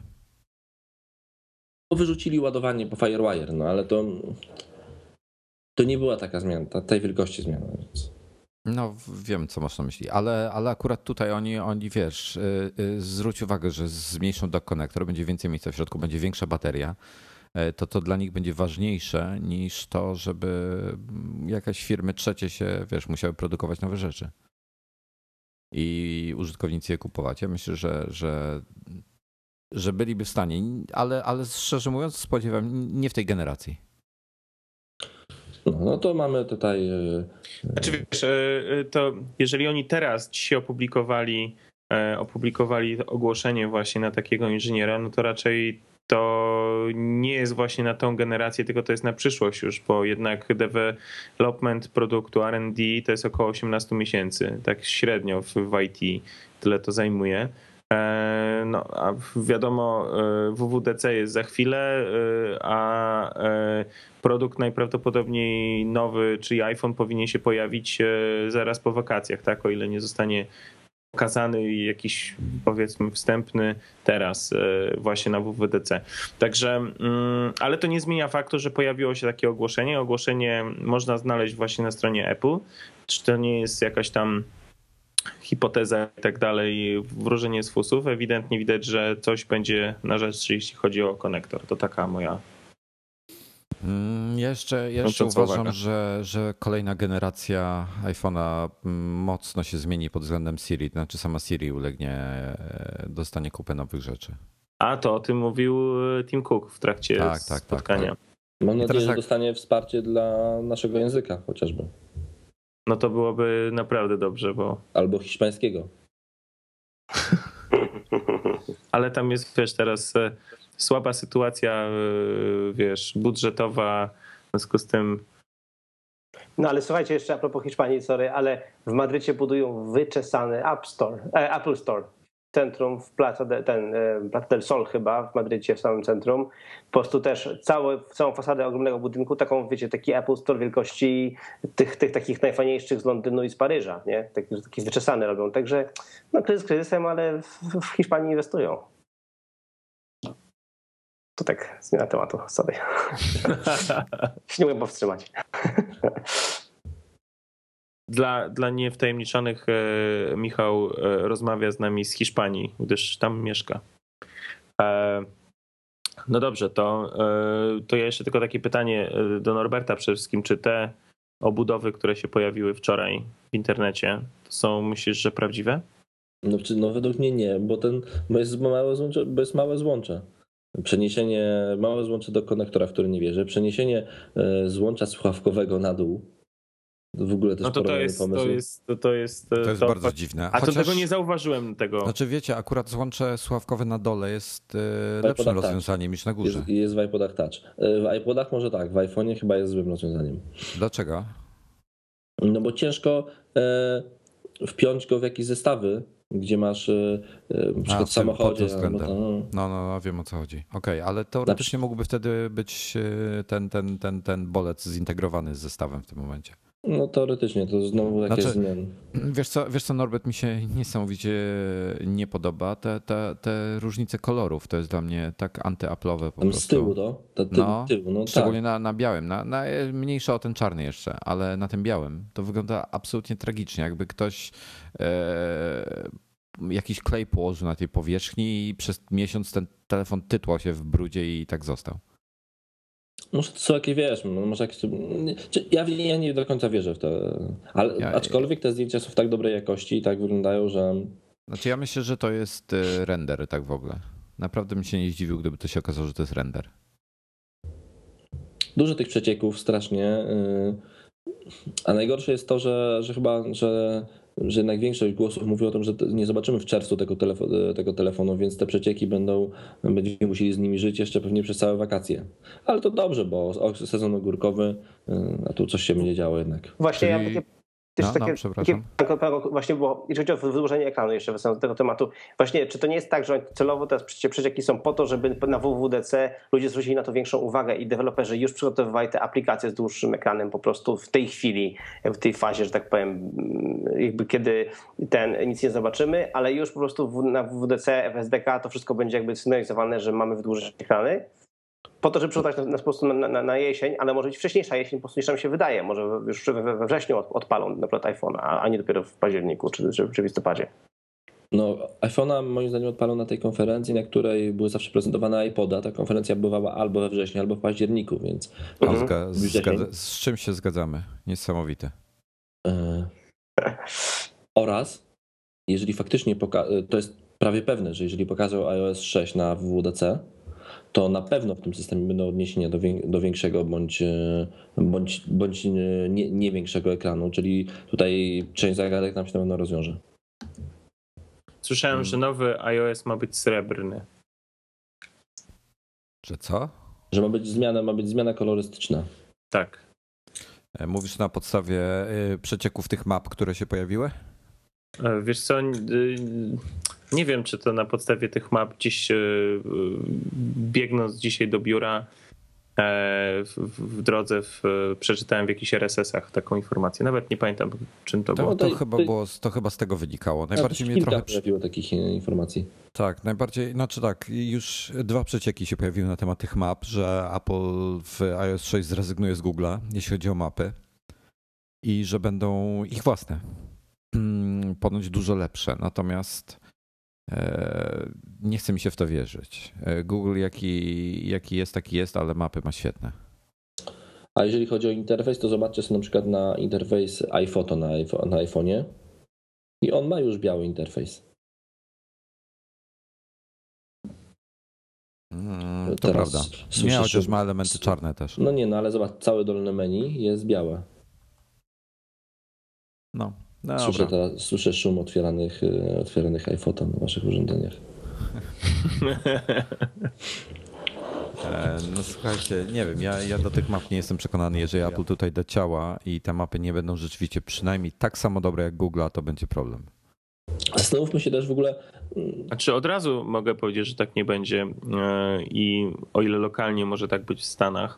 Wyrzucili ładowanie po Firewire, no ale to to nie była taka zmiana, ta, tej wielkości zmiana. Więc. No wiem, co masz na myśli, ale, ale akurat tutaj oni, oni wiesz, zwróć uwagę, że zmniejszą dock konektor, będzie więcej miejsca w środku, będzie większa bateria. To to dla nich będzie ważniejsze niż to, żeby jakaś firmy trzecie się, wiesz, musiały produkować nowe rzeczy i użytkownicy je kupować. Ja myślę, że, że, że byliby w stanie, ale, ale szczerze mówiąc spodziewam nie w tej generacji. No, no to mamy tutaj... Znaczy wiesz, to jeżeli oni teraz dzisiaj opublikowali, opublikowali ogłoszenie właśnie na takiego inżyniera, no to raczej to nie jest właśnie na tą generację, tylko to jest na przyszłość już, bo jednak development produktu R and D to jest około osiemnaście miesięcy, tak średnio w, w I T tyle to zajmuje. No, a wiadomo, W W D C jest za chwilę, a produkt najprawdopodobniej nowy, czyli iPhone, powinien się pojawić zaraz po wakacjach, tak? O ile nie zostanie pokazany jakiś, powiedzmy, wstępny teraz właśnie na W W D C. Także, ale to nie zmienia faktu, że pojawiło się takie ogłoszenie. Ogłoszenie można znaleźć właśnie na stronie Apple. Czy to nie jest jakaś tam hipoteza i tak dalej, wróżenie z fusów. Ewidentnie widać, że coś będzie na rzeczy, jeśli chodzi o konektor. To taka moja... Jeszcze, jeszcze uważam, że, że kolejna generacja iPhone'a mocno się zmieni pod względem Siri. To znaczy sama Siri ulegnie, dostanie kupę nowych rzeczy. A to o tym mówił Tim Cook w trakcie tak, spotkania. Tak, tak. Mam nadzieję, że tak... dostanie wsparcie dla naszego języka chociażby. No to byłoby naprawdę dobrze, bo... Albo hiszpańskiego. Ale tam jest, wiesz, teraz słaba sytuacja, wiesz, budżetowa, w związku z tym... No ale słuchajcie, jeszcze a propos Hiszpanii, sorry, ale w Madrycie budują wyczesany App Store, e, Apple Store. Centrum w Plaza de, ten, Plaza del Sol chyba, w Madrycie, w samym centrum. Po prostu też całe, całą fasadę ogromnego budynku, taką, wiecie, taki Apple Store wielkości tych, tych takich najfajniejszych z Londynu i z Paryża, nie? Taki, taki wyczesany robią. Także no kryzys kryzysem, ale w, w Hiszpanii inwestują. To tak zmiana tematu, sorry. Nie mogę powstrzymać. Dla, dla niewtajemniczonych Michał rozmawia z nami z Hiszpanii, gdyż tam mieszka. No dobrze, to, to ja jeszcze tylko takie pytanie do Norberta przede wszystkim. Czy te obudowy, które się pojawiły wczoraj w internecie, to są, myślisz, że prawdziwe? No, no według mnie nie, bo, ten, bo, jest małe złącze, bo jest małe złącze. Przeniesienie, małe złącze do konektora, w który nie wierzę. Przeniesienie złącza słuchawkowego na dół. W ogóle też no to, to, jest, to jest to, to jest to jest to, bardzo dziwne. A Chociaż, to tego nie zauważyłem tego. Znaczy wiecie, akurat złącze słuchawkowe na dole jest lepszym rozwiązaniem niż na górze. Jest, jest w iPodach Touch. W iPodach może tak, w iPhone'ie chyba jest złym rozwiązaniem. Dlaczego? No bo ciężko e, wpiąć go w jakieś zestawy, gdzie masz e, na przykład w samochodzie. Albo to, no. no, no, no, wiem o co chodzi. Okej, okay, ale teoretycznie mógłby wtedy być ten, ten, ten, ten bolec zintegrowany z zestawem w tym momencie. No teoretycznie, to znowu takie znaczy, zmiany. Wiesz co, wiesz co, Norbert, mi się niesamowicie nie podoba. Te, te, te różnice kolorów to jest dla mnie tak antyaplowe po Tam prostu. Z tyłu to? To ty, no, tyłu, no szczególnie tak. na, na białym. Na, na, mniejsza o ten czarny jeszcze, ale na tym białym to wygląda absolutnie tragicznie. Jakby ktoś e, jakiś klej położył na tej powierzchni i przez miesiąc ten telefon tytłał się w brudzie i tak został. Może to są jakieś, wiesz, może jakieś, ja, ja nie do końca wierzę w to, ale ja, aczkolwiek te zdjęcia są w tak dobrej jakości i tak wyglądają, że... Znaczy ja myślę, że to jest render tak w ogóle. Naprawdę bym się nie zdziwił, gdyby to się okazało, że to jest render. Dużo tych przecieków strasznie, a najgorsze jest to, że, że chyba, że, że jednak większość głosów mówi o tym, że nie zobaczymy w czerwcu tego, telefo- tego telefonu, więc te przecieki będą, będziemy musieli z nimi żyć jeszcze pewnie przez całe wakacje. Ale to dobrze, bo sezon ogórkowy, a tu coś się będzie działo jednak. Właśnie Czyli... ja takie... Też no, takie, no, przepraszam. takie, właśnie, bo jeżeli chodzi o wydłużenie ekranu, jeszcze wracając do tego tematu, właśnie, czy to nie jest tak, że celowo te przecieki są po to, żeby na W W D C ludzie zwrócili na to większą uwagę i deweloperzy już przygotowywali te aplikacje z dłuższym ekranem po prostu w tej chwili, w tej fazie, że tak powiem, jakby kiedy ten nic nie zobaczymy, ale już po prostu na W W D C, F S D K to wszystko będzie jakby sygnalizowane, że mamy wydłużyć ekrany. Po to, żeby przygotować na, na, sposób na, na, na jesień, ale może być wcześniejsza jesień, po prostu niż nam się wydaje. Może już we, we wrześniu od, odpalą na przykład iPhone'a, a nie dopiero w październiku czy, czy, czy w listopadzie. No, iPhone'a moim zdaniem odpalą na tej konferencji, na której były zawsze prezentowane iPoda. Ta konferencja bywała albo we wrześniu, albo w październiku, więc... Mhm. Zga- zgadza- z czym się zgadzamy? Niesamowite. E- oraz, jeżeli faktycznie, poka- to jest prawie pewne, że jeżeli pokazał iOS sześć na W W D C, to na pewno w tym systemie będą odniesienia do, wię- do większego bądź, bądź, bądź nie, nie większego ekranu, czyli tutaj część zagadek nam się na pewno rozwiąże. Słyszałem, hmm. że nowy iOS ma być srebrny. Że co? Że ma być zmiana, ma być zmiana kolorystyczna. Tak. Mówisz na podstawie przecieków tych map, które się pojawiły? Wiesz co, Nie wiem, czy to na podstawie tych map gdzieś biegnąc dzisiaj do biura w, w drodze w, przeczytałem w jakichś er es esach taką informację. Nawet nie pamiętam, czym to, to było. To, to, chyba było. To chyba z tego wynikało. Najbardziej mnie trochę pojawiło takich informacji. Tak, najbardziej, znaczy tak, już dwa przecieki się pojawiły na temat tych map, że Apple w iOS sześć zrezygnuje z Google'a, jeśli chodzi o mapy i że będą ich własne. Ponoć dużo lepsze, natomiast nie chce mi się w to wierzyć. Google jaki, jaki jest, taki jest, ale mapy ma świetne. A jeżeli chodzi o interfejs, to zobaczcie sobie na przykład na interfejs iPhoto na, iPhone, na iPhone'ie i on ma już biały interfejs. Hmm, to Teraz prawda. Nie, chociaż ma elementy czarne też. No nie, no ale zobacz, całe dolne menu jest białe. No. Dobra. Słyszę, teraz, słyszę szum otwieranych, otwieranych iPhone'a na waszych urządzeniach. No słuchajcie, nie wiem, ja, ja do tych map nie jestem przekonany. Jeżeli Apple tutaj da ciała i te mapy nie będą rzeczywiście przynajmniej tak samo dobre jak Google, to będzie problem. Zastanówmy się też w ogóle... Znaczy od razu mogę powiedzieć, że tak nie będzie i o ile lokalnie może tak być w Stanach,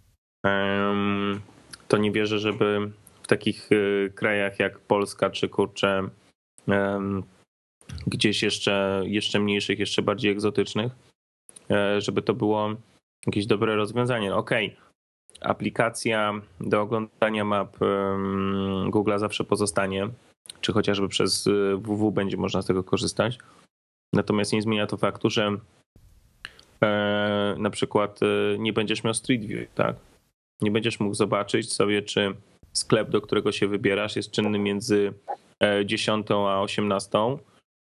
to nie wierzę, żeby w takich krajach jak Polska czy kurczę gdzieś jeszcze, jeszcze mniejszych, jeszcze bardziej egzotycznych, żeby to było jakieś dobre rozwiązanie. Okej, okay. Aplikacja do oglądania map Google'a zawsze pozostanie, czy chociażby przez www będzie można z tego korzystać. Natomiast nie zmienia to faktu, że na przykład nie będziesz miał Street View, tak? Nie będziesz mógł zobaczyć sobie, czy sklep, do którego się wybierasz, jest czynny między dziesiątą a osiemnastą,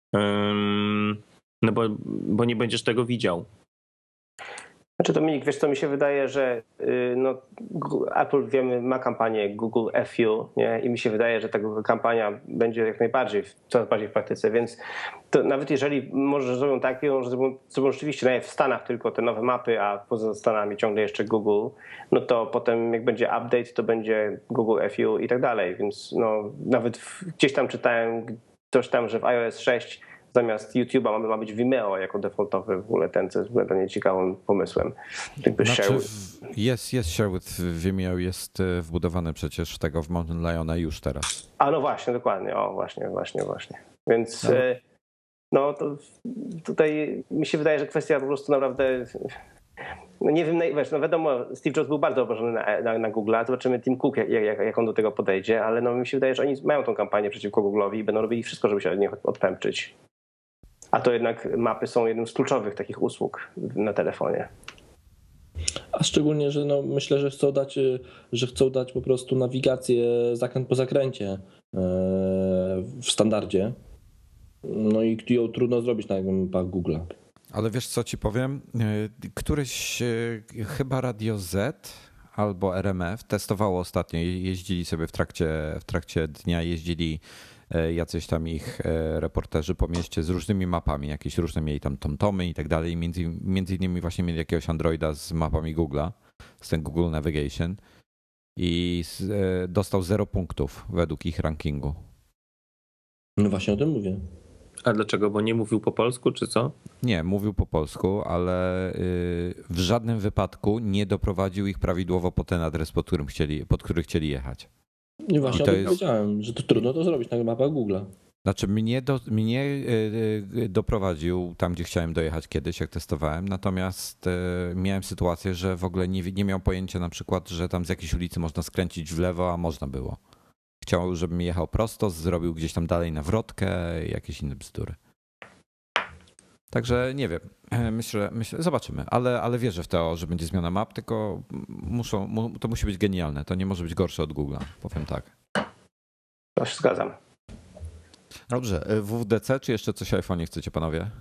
no bo, bo nie będziesz tego widział. Znaczy Dominik, wiesz co, mi się wydaje, że no, Apple, wiemy, ma kampanię Google F U, nie? I mi się wydaje, że ta kampania będzie jak najbardziej, coraz bardziej w praktyce, więc to nawet jeżeli może zrobią tak, że zrobią, zrobią rzeczywiście nawet w Stanach tylko te nowe mapy, a poza Stanami ciągle jeszcze Google, no to potem jak będzie update, to będzie Google F U i tak dalej, więc no nawet w, gdzieś tam czytałem coś tam, że w iOS sześć zamiast YouTube'a ma być Vimeo jako defaultowy w ogóle ten, co jest dla mnie ciekawym pomysłem. Jakby znaczy, share jest, jest share with Vimeo, jest wbudowany przecież tego w Mountain Liona już teraz. A no właśnie, dokładnie, o właśnie, właśnie, właśnie. Więc no, no to tutaj mi się wydaje, że kwestia po prostu naprawdę, no nie wiem, wiesz, no wiadomo, Steve Jobs był bardzo obrażony na, na, na Google'a, zobaczymy Tim Cook, jak, jak, jak on do tego podejdzie, ale no mi się wydaje, że oni mają tą kampanię przeciwko Google'owi i będą robili wszystko, żeby się od nich odpępczyć. A to jednak mapy są jednym z kluczowych takich usług na telefonie. A szczególnie, że no myślę, że chcą dać, że chcą dać po prostu nawigację zakręt po zakręcie w standardzie. No i ją trudno zrobić na mapach Google'a. Ale wiesz co ci powiem? Któryś chyba Radio Z albo R M F testowało ostatnio. Jeździli sobie w trakcie, w trakcie dnia, jeździli jacyś tam ich reporterzy po mieście z różnymi mapami, jakieś różne mieli tam tomtomy i tak dalej. Między, między innymi właśnie mieli jakiegoś Androida z mapami Google'a, z ten Google Navigation i dostał zero punktów według ich rankingu. No właśnie o tym mówię. A dlaczego? Bo nie mówił po polsku, czy co? Nie, mówił po polsku, ale w żadnym wypadku nie doprowadził ich prawidłowo po ten adres, pod którym chcieli, pod który chcieli jechać. I właśnie I to o tym jest... powiedziałem, że to trudno to zrobić na mapach Google'a. Znaczy mnie, do, mnie doprowadził tam, gdzie chciałem dojechać kiedyś, jak testowałem, natomiast miałem sytuację, że w ogóle nie, nie miał pojęcia na przykład, że tam z jakiejś ulicy można skręcić w lewo, a można było. Chciał, żebym jechał prosto, zrobił gdzieś tam dalej nawrotkę, jakieś inne bzdury. Także nie wiem, myślę, myślę zobaczymy, ale, ale wierzę w to, że będzie zmiana map, tylko muszą, to musi być genialne, to nie może być gorsze od Google'a, powiem tak. To się zgadzam. Dobrze, W W D C czy jeszcze coś o iPhone'ie chcecie panowie?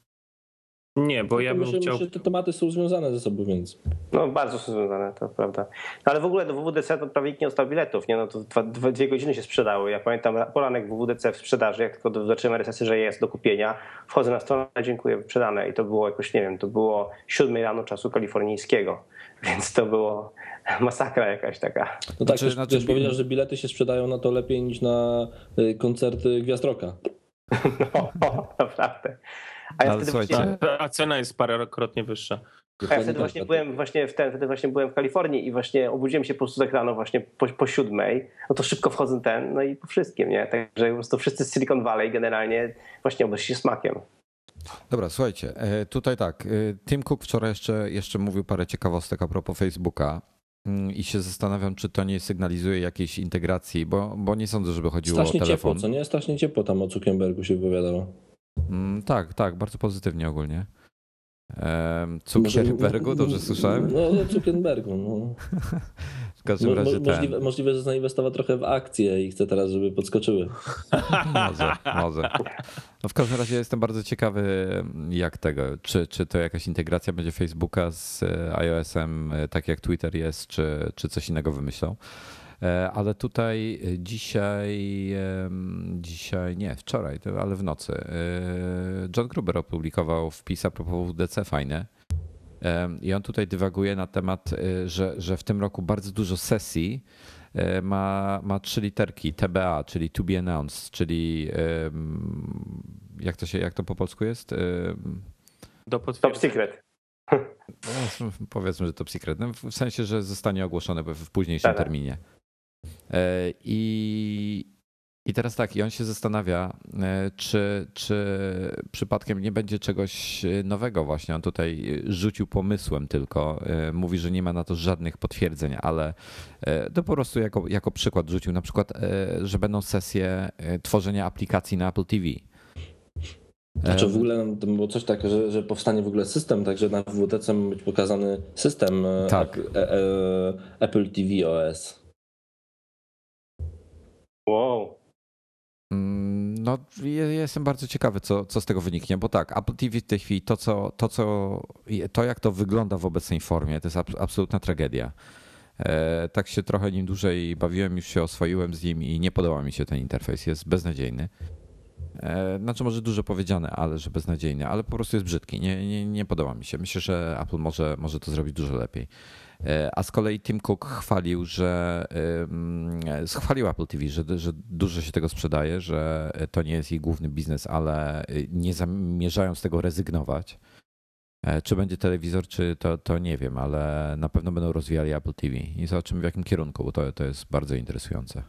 Nie, bo ja bym myślę, chciał... że te tematy są związane ze sobą, więc... No bardzo są związane, to prawda. No, ale w ogóle do W W D C to prawie nikt nie dostał biletów, nie? No to dwa, dwa, dwie godziny się sprzedały. Ja pamiętam poranek W W D C w sprzedaży, jak tylko zobaczyłem R S S-y, że jest do kupienia, wchodzę na stronę, dziękuję, wyprzedane i to było jakoś, nie wiem, to było siódmej rano czasu kalifornijskiego, więc to było masakra jakaś taka. No tak, znaczy, też, znaczy... też powiedział, że bilety się sprzedają na to lepiej niż na koncerty Gwiazd Rocka. No, naprawdę. A ja Ale wtedy słuchajcie, właśnie, A cena jest parokrotnie wyższa. a ja wtedy właśnie byłem właśnie w ten, wtedy właśnie byłem w Kalifornii i właśnie obudziłem się po prostu tak rano właśnie po, po siódmej, no to szybko wchodzę ten, no i po wszystkim, nie? Także po prostu wszyscy z Silicon Valley generalnie właśnie obeszli się smakiem. dobra, słuchajcie, e, tutaj tak, e, Tim Cook wczoraj jeszcze, jeszcze mówił parę ciekawostek a propos Facebooka mm, i się zastanawiam, czy to nie sygnalizuje jakiejś integracji, bo, bo nie sądzę, żeby chodziło Strasznie o telefon. ciepło, co nie? Strasznie ciepło tam o Zuckerbergu się wypowiadało. Mm, tak, tak, bardzo pozytywnie ogólnie. Ehm, Zuckerbergu, dobrze słyszałem? No, o Zuckerbergu. No. W każdym Mo, razie mo, możliwe, ten. możliwe, że zainwestował trochę w akcje i chce teraz, żeby podskoczyły. Może, może. No w każdym razie jestem bardzo ciekawy, jak tego, czy, czy to jakaś integracja będzie Facebooka z iOS-em, tak jak Twitter jest, czy, czy coś innego wymyślą. Ale tutaj dzisiaj, dzisiaj nie, wczoraj, ale w nocy, John Gruber opublikował wpis a propos W D C fajny. I on tutaj dywaguje na temat, że, że w tym roku bardzo dużo sesji ma, ma trzy literki T B A, czyli to be announced, czyli jak to się, jak to po polsku jest? Do Top secret. No, powiedzmy, że top secret. No, w sensie, że zostanie ogłoszone w późniejszym Tak. terminie. I, I teraz tak, i on się zastanawia, czy, czy przypadkiem nie będzie czegoś nowego właśnie. On tutaj rzucił pomysłem tylko. Mówi, że nie ma na to żadnych potwierdzeń, ale to po prostu jako, jako przykład rzucił. Na przykład, że będą sesje tworzenia aplikacji na Apple T V. Znaczy w ogóle to było coś takiego, że, że powstanie w ogóle system, także na W D C ma być pokazany system tak. Apple T V O S. Wow. No, ja jestem bardzo ciekawy, co, co z tego wyniknie, bo tak, Apple T V w tej chwili, to, co, to, co, to jak to wygląda w obecnej formie, to jest absolutna tragedia. E, tak się trochę nim dłużej bawiłem, już się oswoiłem z nim i nie podoba mi się ten interfejs, jest beznadziejny. E, znaczy może dużo powiedziane, ale że beznadziejny, ale po prostu jest brzydki, nie, nie, nie podoba mi się. Myślę, że Apple może, może to zrobić dużo lepiej. A z kolei Tim Cook chwalił, że chwalił Apple T V, że, że dużo się tego sprzedaje, że to nie jest ich główny biznes, ale nie zamierzają z tego rezygnować. Czy będzie telewizor, czy to, to nie wiem, ale na pewno będą rozwijali Apple T V i zobaczymy w jakim kierunku, bo to, to jest bardzo interesujące.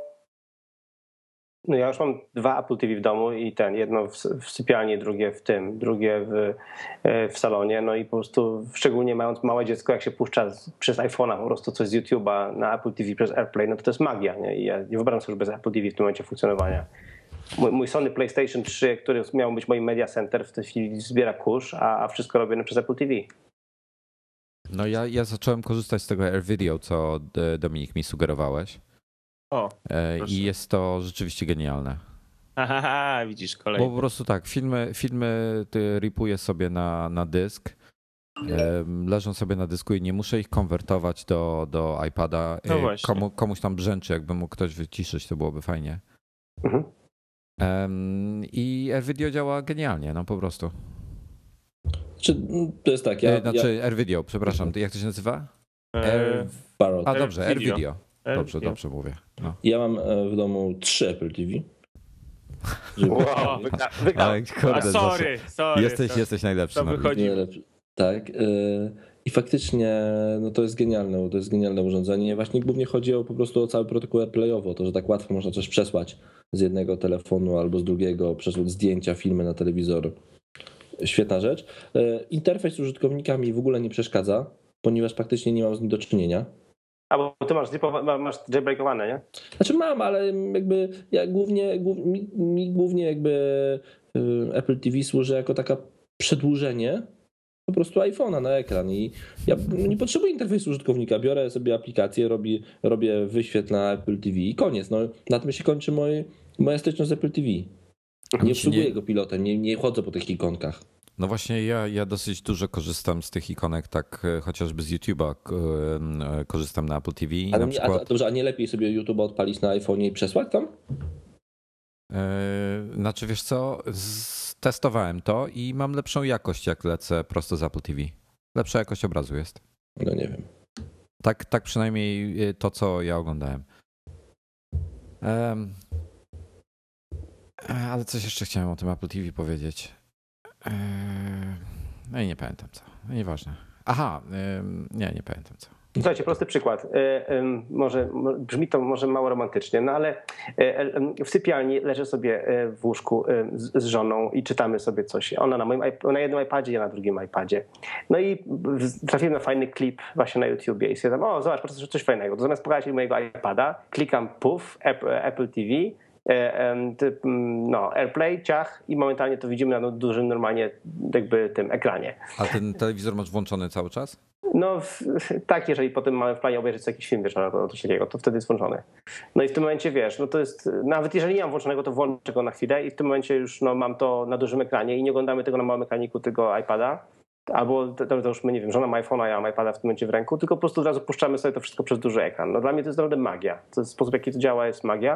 No ja już mam dwa Apple T V w domu i ten, jedno w, w sypialni, drugie w tym, drugie w, w salonie, no i po prostu szczególnie mając małe dziecko, jak się puszcza z, przez iPhone'a po prostu coś z YouTube'a na Apple T V przez AirPlay, no to to jest magia, nie? I ja nie wyobrażam sobie już bez Apple T V w tym momencie funkcjonowania. Mój, mój Sony PlayStation trzy, który miał być moim media center, w tej chwili zbiera kurz, a, a wszystko robione przez Apple T V. No ja, ja zacząłem korzystać z tego AirVideo, co Dominik mi sugerowałeś. O, I jest to rzeczywiście genialne. Aha, widzisz, kolejny. Bo po prostu tak, filmy, filmy ripuję sobie na, na dysk, leżą sobie na dysku i nie muszę ich konwertować do, do iPada. No właśnie. Komu, komuś tam brzęczy, jakby mógł ktoś wyciszyć, to byłoby fajnie. Mhm. I AirVideo działa genialnie, no po prostu. Czy to jest tak, ja... Znaczy ja... AirVideo, przepraszam, jak to się nazywa? Air... Parrot. A dobrze, AirVideo. AirVideo. Dobrze, AirVideo. dobrze mówię. No. Ja mam w domu trzy Apple T V. Żeby... Wow, wygra... Wygra... Ale, kurde, A sorry, sorry. Jesteś, sorry. jesteś najlepszy. To wychodzi. Tak. I faktycznie no to jest genialne, to jest genialne urządzenie. Właśnie głównie chodzi o po prostu o cały protokół AirPlayowy, o to, że tak łatwo można coś przesłać z jednego telefonu albo z drugiego, przesłać zdjęcia, filmy na telewizor. Świetna rzecz. Interfejs użytkownika mi w ogóle nie przeszkadza, ponieważ praktycznie nie mam z nim do czynienia. A bo ty masz, masz jailbreakowane, nie? Znaczy mam, ale jakby ja głównie, mi, mi głównie jakby Apple T V służy jako taka przedłużenie po prostu iPhone'a na ekran i ja nie potrzebuję interfejsu użytkownika, biorę sobie aplikację, robię, robię wyświetl na Apple T V i koniec. No, na tym się kończy moje, moja styczność z Apple T V. Nie obsługuję nie... go pilotem, nie, nie chodzę po tych ikonkach. No właśnie ja, ja dosyć dużo korzystam z tych ikonek, tak chociażby z YouTube'a korzystam na Apple T V. A, na nie, przykład... a, dobrze, a nie lepiej sobie YouTube'a odpalić na iPhone'ie i przesłać tam? Yy, znaczy wiesz co, testowałem to i mam lepszą jakość jak lecę prosto z Apple T V. Lepsza jakość obrazu jest. No nie wiem. Tak, tak przynajmniej to, co ja oglądałem. Um, Ale coś jeszcze chciałem o tym Apple T V powiedzieć. No i nie pamiętam co. No nieważne. Aha, nie, nie pamiętam co. Słuchajcie, prosty przykład. Może brzmi to może mało romantycznie, no ale w sypialni leżę sobie w łóżku z żoną i czytamy sobie coś. Ona na moim na jednym iPadzie, ja na drugim iPadzie. No i trafiłem na fajny klip właśnie na YouTubie i stwierdzam, o zobacz, po prostu coś fajnego. To zamiast pokazać mojego iPada, klikam puff, Apple T V, no, AirPlay, ciach i momentalnie to widzimy na dużym normalnie jakby tym ekranie. A ten telewizor masz włączony cały czas? No tak, jeżeli potem mamy w planie obejrzeć jakiś film, wiesz, albo coś takiego, to wtedy jest włączony. No i w tym momencie, wiesz, no to jest, nawet jeżeli nie mam włączonego, to włączę go na chwilę i w tym momencie już no, mam to na dużym ekranie i nie oglądamy tego na małym ekraniku tego iPada, albo to, to już my, nie wiem, żona ma iPhone'a, ja mam iPada w tym momencie w ręku, tylko po prostu od razu puszczamy sobie to wszystko przez duży ekran. No dla mnie to jest naprawdę magia. To jest sposób, jaki to działa, jest magia.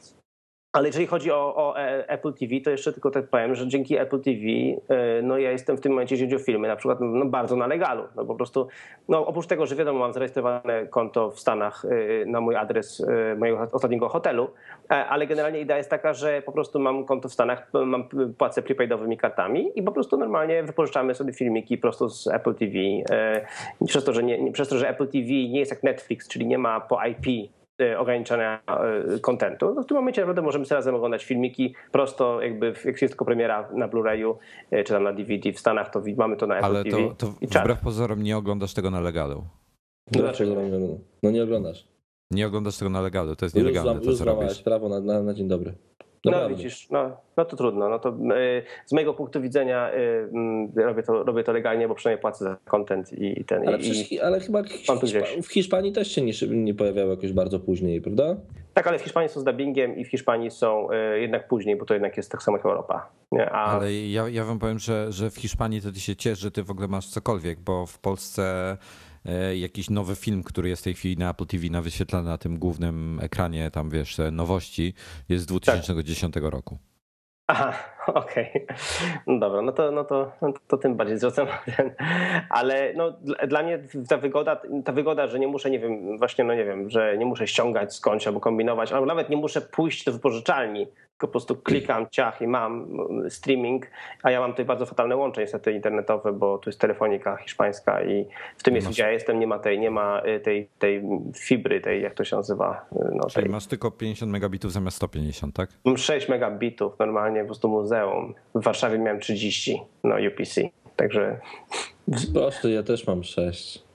Ale jeżeli chodzi o, o Apple T V, to jeszcze tylko tak powiem, że dzięki Apple T V no ja jestem w tym momencie, jeżeli chodzi o filmy, na przykład no bardzo na legalu. No po prostu, no oprócz tego, że wiadomo, mam zarejestrowane konto w Stanach na mój adres mojego ostatniego hotelu, ale generalnie idea jest taka, że po prostu mam konto w Stanach, mam, płacę prepaidowymi kartami i po prostu normalnie wypożyczamy sobie filmiki prosto z Apple T V. Przez to, że, nie, przez to, że Apple T V nie jest jak Netflix, czyli nie ma po I P ograniczenia kontentu. No w tym momencie naprawdę możemy sobie razem oglądać filmiki prosto, jakby jak jest tylko premiera na Blu-rayu czy tam na D V D w Stanach, to mamy to na Apple Ale T V. Ale to, to wbrew pozorom nie oglądasz tego na legalu. Dlaczego? No nie oglądasz. Nie oglądasz tego na legalu, to jest Już nielegalne złam, to, już co robisz. prawo na, na, na dzień dobry. No Naprawdę. widzisz, no, no to trudno. No to, y, z mojego punktu widzenia y, y, robię, to, robię to legalnie, bo przynajmniej płacę za content i, i ten. Ale, i, przecież, ale chyba Hiszpa, w Hiszpanii też się nie, nie pojawiały jakoś bardzo później, prawda? Tak, ale w Hiszpanii są z dubbingiem i w Hiszpanii są y, jednak później, bo to jednak jest tak samo jak Europa. Nie? A... Ale ja, ja wam powiem, że, że w Hiszpanii to ty się ciesz, że ty w ogóle masz cokolwiek, bo w Polsce jakiś nowy film, który jest w tej chwili na Apple T V na wyświetlany na tym głównym ekranie, tam wiesz, nowości, jest z dwa tysiące dziesiątego tak. roku. Aha, okej. Okay. No dobra, no to, no to, no to tym bardziej zwracam ten. Ale no, dla, dla mnie ta wygoda, ta wygoda, że nie muszę, nie wiem, właśnie, no nie wiem, że nie muszę ściągać skądś albo kombinować, albo nawet nie muszę pójść do wypożyczalni, tylko po prostu klikam, ciach i mam streaming, a ja mam tutaj bardzo fatalne łącze niestety internetowe, bo tu jest telefonika hiszpańska i w tym miejscu, gdzie ja jestem, nie ma tej, nie ma tej, tej fibry, tej, jak to się nazywa. No, Czyli tej... masz tylko pięćdziesiąt megabitów zamiast sto pięćdziesiąt, tak? Mam sześć megabitów normalnie, po prostu muzeum. W Warszawie miałem trzydzieści, no U P C, także... Po prostu ja też mam sześć.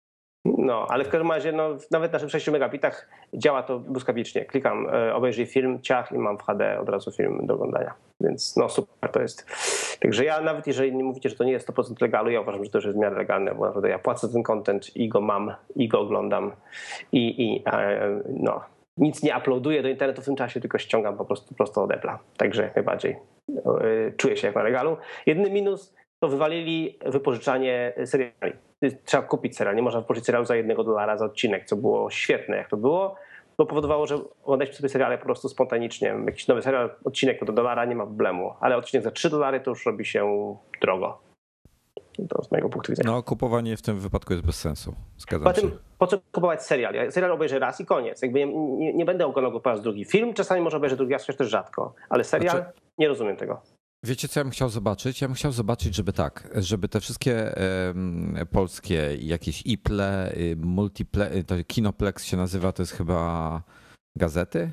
No, ale w każdym razie no, nawet na tych sześciu megabitach działa to błyskawicznie. Klikam, obejrzyj film, ciach i mam w H D od razu film do oglądania. Więc no super to jest. Także ja nawet jeżeli nie mówicie, że to nie jest sto procent legalu, ja uważam, że to już jest w miarę legalne, bo naprawdę ja płacę ten content i go mam, i go oglądam i, i no, nic nie uploaduję do internetu w tym czasie, tylko ściągam po prostu prosto od Apple'a. Także jak najbardziej czuję się jak na legalu. Jedyny minus to wywalili wypożyczanie seriali. Trzeba kupić serial, nie można wypożyczyć serialu za jednego dolara za odcinek, co było świetne jak to było, bo powodowało, że oglądaliśmy sobie seriale po prostu spontanicznie. Jakiś nowy serial, odcinek do dolara, nie ma problemu, ale odcinek za trzy dolary to już robi się drogo. To z mojego punktu widzenia. No kupowanie w tym wypadku jest bez sensu, zgadzam po się. Tym, po co kupować serial? Ja serial obejrzę raz i koniec. Jakby nie, nie, nie będę oglądał po raz drugi. Film czasami może obejrzeć drugi raz, chociaż też rzadko, ale serial znaczy... nie rozumiem tego. Wiecie, co ja bym chciał zobaczyć? Ja bym chciał zobaczyć, żeby tak, żeby te wszystkie um, polskie jakieś iple, multiple, to Kinoplex się nazywa, to jest chyba gazety?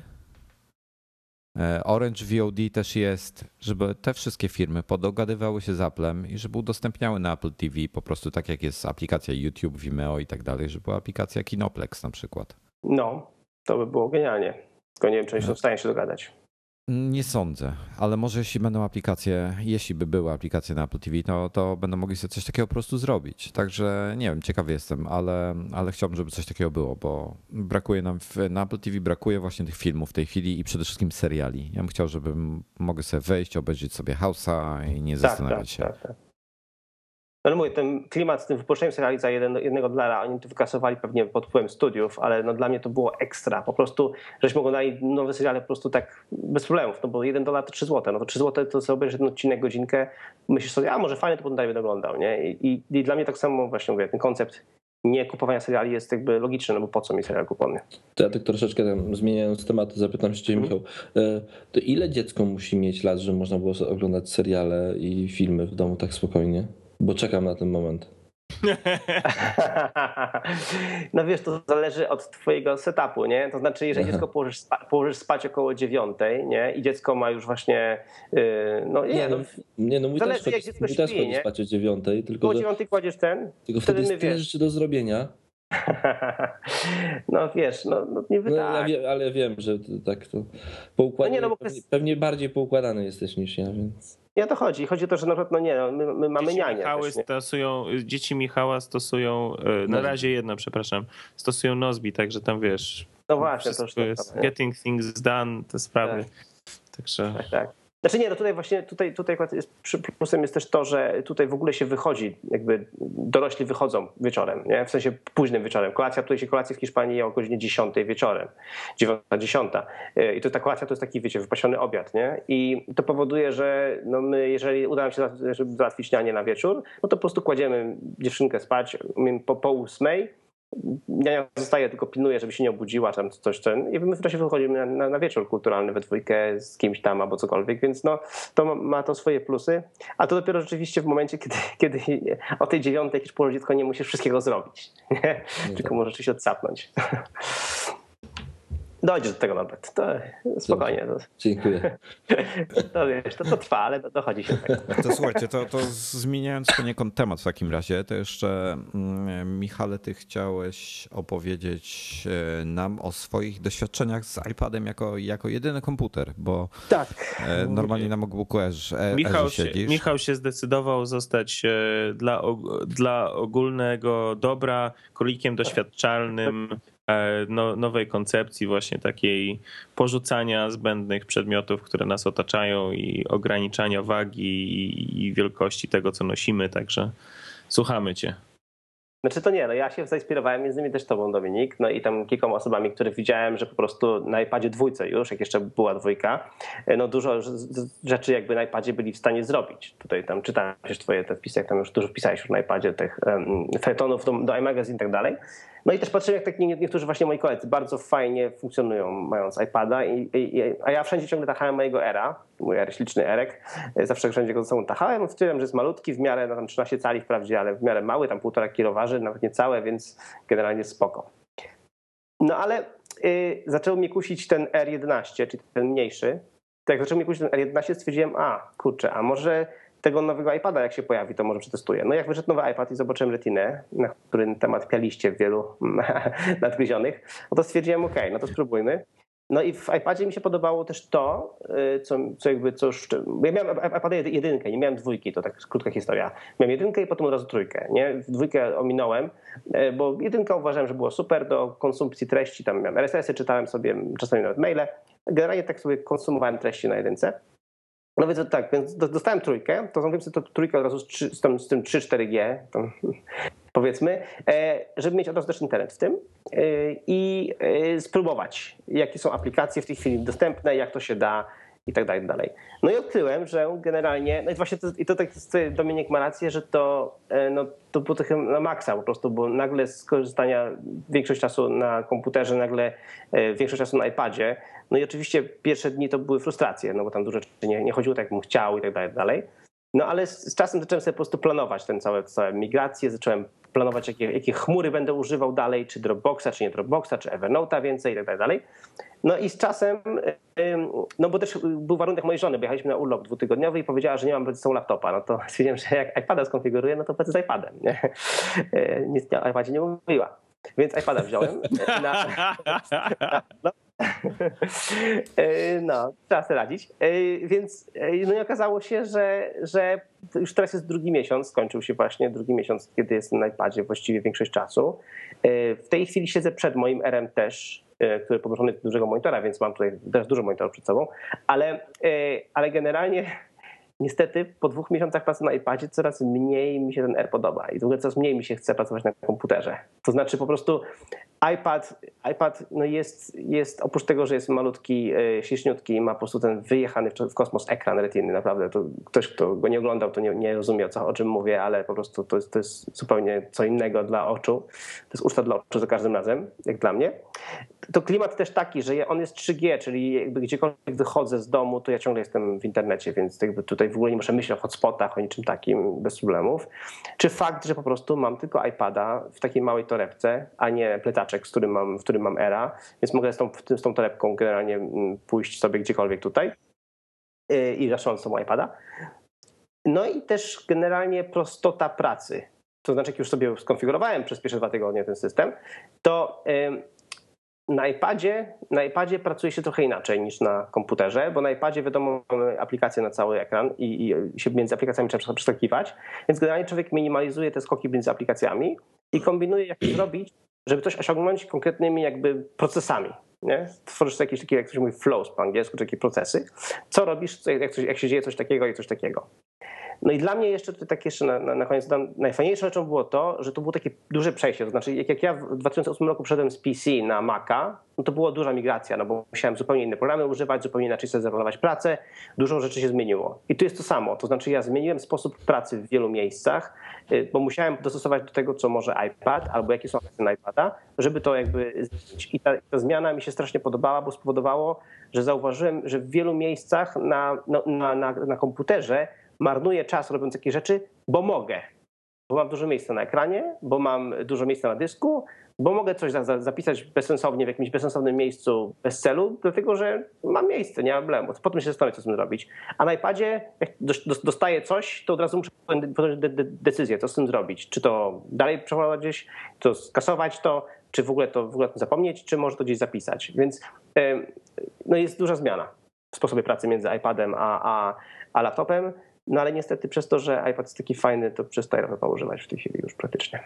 Orange V O D też jest, żeby te wszystkie firmy podogadywały się z Applem i żeby udostępniały na Apple T V po prostu tak jak jest aplikacja YouTube, Vimeo i tak dalej, żeby była aplikacja Kinoplex na przykład. No, to by było genialnie. Tylko nie wiem, czy oni są w stanie się dogadać. Nie sądzę, ale może jeśli będą aplikacje, jeśli by były aplikacje na Apple T V, to, to będą mogli sobie coś takiego po prostu zrobić. Także nie wiem, ciekawy jestem, ale, ale chciałbym, żeby coś takiego było, bo brakuje nam, w, na Apple T V brakuje właśnie tych filmów w tej chwili i przede wszystkim seriali. Ja bym chciał, żebym mogę sobie wejść, obejrzeć sobie House'a i nie tak, zastanawiać tak, się. Tak, tak. No ale mówię, ten klimat z tym wypuszczeniem seriali za jeden, jednego dolara, oni to wykasowali pewnie pod wpływem studiów, ale no dla mnie to było ekstra. Po prostu, żeśmy oglądali nowe seriale po prostu tak bez problemów, no bo jeden dolar to trzy złote. No to trzy złote to sobie obejrzysz ten odcinek, godzinkę, myślisz sobie, a może fajnie, to potem dalej będę oglądał, nie? I, i, i dla mnie tak samo właśnie mówię, ten koncept nie kupowania seriali jest jakby logiczne, no bo po co mi serial kupony? To ja tak troszeczkę tam zmieniając temat, zapytam się cię, mm. Michał, to ile dziecko musi mieć lat, żeby można było oglądać seriale i filmy w domu tak spokojnie? Bo czekam na ten moment. No wiesz, to zależy od twojego setupu, nie? To znaczy, jeżeli Aha. dziecko położysz, spa- położysz spać około dziewiątej, nie? I dziecko ma już właśnie, yy, no nie, nie, no, no, nie, no mój zależy też jak chodzi, dziecko mój też śpi, nie? spać o dziewiątej, tylko około dziewiątej kładziesz ten, tylko wtedy jest tyle wiesz. rzeczy do zrobienia. No wiesz, no, no niby no, tak. Ja wiem, ale wiem, że to, tak to poukładane, no nie, no pewnie, jest... pewnie bardziej poukładany jesteś niż ja, więc... Nie o to chodzi. Chodzi o to, że na przykład, no nie, no, my, my mamy dzieci nianie. Michały też, nie? stosują, dzieci Michała stosują, na razie jedno, przepraszam, stosują Nozbi, także tam wiesz. No właśnie, to już jest getting things done, te sprawy. Tak. Także... Tak, tak. Znaczy nie, no tutaj właśnie, tutaj, tutaj jest, plusem jest też to, że tutaj w ogóle się wychodzi, jakby dorośli wychodzą wieczorem, nie? W sensie późnym wieczorem. Kolacja, tutaj się kolacje w Hiszpanii je o godzinie dziesiątej wieczorem, dziewiąta, dziesiąta. I to ta kolacja to jest taki, wiecie, wypasiony obiad, nie? I to powoduje, że no my, jeżeli uda nam się załatwić nianię na wieczór, no to po prostu kładziemy dziewczynkę spać po, po ósmej. Niania zostaje, tylko pilnuje, żeby się nie obudziła, tam coś ten. I my w czasie wychodzimy na, na, na wieczór kulturalny we dwójkę z kimś tam albo cokolwiek, więc no to ma, ma to swoje plusy. A to dopiero rzeczywiście w momencie, kiedy, kiedy o tej dziewiątej jakieś położyć dziecko nie musisz wszystkiego zrobić. Nie? No tylko tak. Możesz się odsapnąć. Dojdziesz do tego, Norbert. To spokojnie. To, Dziękuję. To wiesz, to, to trwa, ale to dochodzi się tak. To słuchajcie, to, to zmieniając poniekąd temat w takim razie, to jeszcze Michale, ty chciałeś opowiedzieć nam o swoich doświadczeniach z iPadem jako, jako jedyny komputer, bo tak. Normalnie na MacBooku Air Michał się, siedzisz. Michał się zdecydował zostać dla, dla ogólnego dobra królikiem doświadczalnym No, nowej koncepcji właśnie takiej porzucania zbędnych przedmiotów, które nas otaczają i ograniczania wagi i, i wielkości tego, co nosimy, także słuchamy cię. Znaczy to nie, no ja się zainspirowałem między innymi też tobą, Dominik, no i tam kilkoma osobami, których widziałem, że po prostu na iPadzie dwójce już, jak jeszcze była dwójka, no dużo rzeczy jakby na iPadzie byli w stanie zrobić. Tutaj tam czytałem też twoje te wpisy, jak tam już dużo wpisałeś już na iPadzie tych um, felietonów do, do iMagazine i tak dalej. No i też patrzyłem, jak tak niektórzy właśnie moi koledzy bardzo fajnie funkcjonują mając iPada, i, i, a ja wszędzie ciągle tachałem mojego Era, mój R, śliczny Erek, zawsze wszędzie go ze sobą tachałem, wtedy, że jest malutki, w miarę, no tam trzynaście cali wprawdzie, ale w miarę mały, tam półtora kilo waży, nawet nie całe, więc generalnie spoko. No ale y, zaczął mnie kusić ten R jedenaście, czyli ten mniejszy. Tak, jak zaczął mnie kusić ten R jedenaście, stwierdziłem, a kurczę, a może tego nowego iPada, jak się pojawi, to może przetestuję. No jak wyszedł nowy iPad i zobaczyłem Retinę, na którym temat pialiście w wielu nadgryzionych, no to stwierdziłem, okej, okay, no to spróbujmy. No i w iPadzie mi się podobało też to, co, co jakby, co już, bo ja miałem iPada jedynkę, nie miałem dwójki, to tak krótka historia. Miałem jedynkę i potem od razu trójkę, nie? Dwójkę ominąłem, bo jedynkę uważałem, że było super do konsumpcji treści, tam miałem R S S-y, czytałem sobie czasami nawet maile. Generalnie tak sobie konsumowałem treści na jedynce. No więc tak, więc dostałem trójkę, to zamówiłem sobie to trójkę od razu z, z, tym, z tym trzy cztery G, tam, powiedzmy, żeby mieć od razu też internet w tym i spróbować, jakie są aplikacje w tej chwili dostępne, jak to się da i tak dalej, dalej. No i odkryłem, że generalnie, no i właśnie to, i to tak Dominik ma rację, że to, no, to było trochę na maksa po prostu, bo nagle z korzystania większość czasu na komputerze, nagle większość czasu na iPadzie, no i oczywiście pierwsze dni to były frustracje, no bo tam dużo rzeczy nie, nie chodziło tak, jak bym chciał i tak dalej, dalej. No ale z, z czasem zacząłem sobie po prostu planować ten całe, całe migracje, zacząłem planować, jakie, jakie chmury będę używał dalej, czy Dropboxa, czy nie Dropboxa, czy Evernote'a więcej i tak dalej, dalej. No i z czasem, no bo też był warunek mojej żony, bo jechaliśmy na urlop dwutygodniowy i powiedziała, że nie mam ze sobą laptopa. No to stwierdziłem, że jak iPada skonfiguruję, no to będę z iPadem. Nie? Nic o iPadzie nie mówiła. Więc iPada wziąłem. Na, na, no. no, trzeba sobie radzić. Więc no i okazało się, że, że już teraz jest drugi miesiąc, skończył się właśnie drugi miesiąc, kiedy jestem na iPadzie właściwie większość czasu. W tej chwili siedzę przed moim R M też, który podłożony do dużego monitora, więc mam tutaj też dużo monitorów przed sobą, ale, ale generalnie niestety po dwóch miesiącach pracy na iPadzie coraz mniej mi się ten R podoba i w ogóle coraz mniej mi się chce pracować na komputerze. To znaczy po prostu iPad, iPad no jest, jest, oprócz tego, że jest malutki, śliczniutki i ma po prostu ten wyjechany w kosmos ekran retiny, naprawdę. To ktoś, kto go nie oglądał, to nie, nie rozumie, co, o czym mówię, ale po prostu to jest, to jest zupełnie co innego dla oczu. To jest uczta dla oczu za każdym razem, jak dla mnie. To klimat też taki, że on jest trzy G, czyli jakby gdziekolwiek wychodzę z domu, to ja ciągle jestem w internecie, więc jakby tutaj w ogóle nie muszę myśleć o hotspotach, o niczym takim, bez problemów. Czy fakt, że po prostu mam tylko iPada w takiej małej torebce, a nie plecaczek, z którym mam, w którym mam Era, więc mogę z tą, z tą torebką generalnie pójść sobie gdziekolwiek tutaj i zacząć z tą iPada. No i też generalnie prostota pracy. To znaczy, jak już sobie skonfigurowałem przez pierwsze dwa tygodnie ten system, to na iPadzie, na iPadzie pracuje się trochę inaczej niż na komputerze, bo na iPadzie wiadomo mamy aplikacje na cały ekran i, i się między aplikacjami trzeba przeskakiwać, więc generalnie człowiek minimalizuje te skoki między aplikacjami i kombinuje, jak to zrobić, żeby coś osiągnąć konkretnymi jakby procesami. Nie? Tworzysz jakieś takie, jak ktoś mówi flows po angielsku, czy takie procesy. Co robisz, jak, coś, jak się dzieje coś takiego i coś takiego. No i dla mnie jeszcze tutaj tak jeszcze na, na, na koniec dam, najfajniejszą rzeczą było to, że to było takie duże przejście. To znaczy jak, jak ja w dwa tysiące ósmym roku przeszedłem z P C na Maca, no to była duża migracja, no bo musiałem zupełnie inne programy używać, zupełnie inaczej sobie zaplanować pracę. Dużo rzeczy się zmieniło. I tu jest to samo. To znaczy ja zmieniłem sposób pracy w wielu miejscach, bo musiałem dostosować do tego, co może iPad albo jakie są opcje na iPada, żeby to jakby zmienić. I ta, ta zmiana mi się strasznie podobała, bo spowodowało, że zauważyłem, że w wielu miejscach na, no, na, na, na komputerze marnuję czas robiąc takie rzeczy, bo mogę. Bo mam dużo miejsca na ekranie, bo mam dużo miejsca na dysku, bo mogę coś za, za, zapisać bezsensownie w jakimś bezsensownym miejscu bez celu, dlatego że mam miejsce, nie ma problemu. Potem się zastanowię, co z tym zrobić. A na iPadzie, jak dostaję coś, to od razu muszę podjąć de- de- decyzję, co z tym zrobić. Czy to dalej przechować gdzieś, to skasować to, czy w ogóle to w ogóle o tym zapomnieć, czy może to gdzieś zapisać. Więc yy, no jest duża zmiana w sposobie pracy między iPadem a, a, a laptopem. No ale niestety przez to, że iPad jest taki fajny, to przestaję laptopa używać w tej chwili już praktycznie.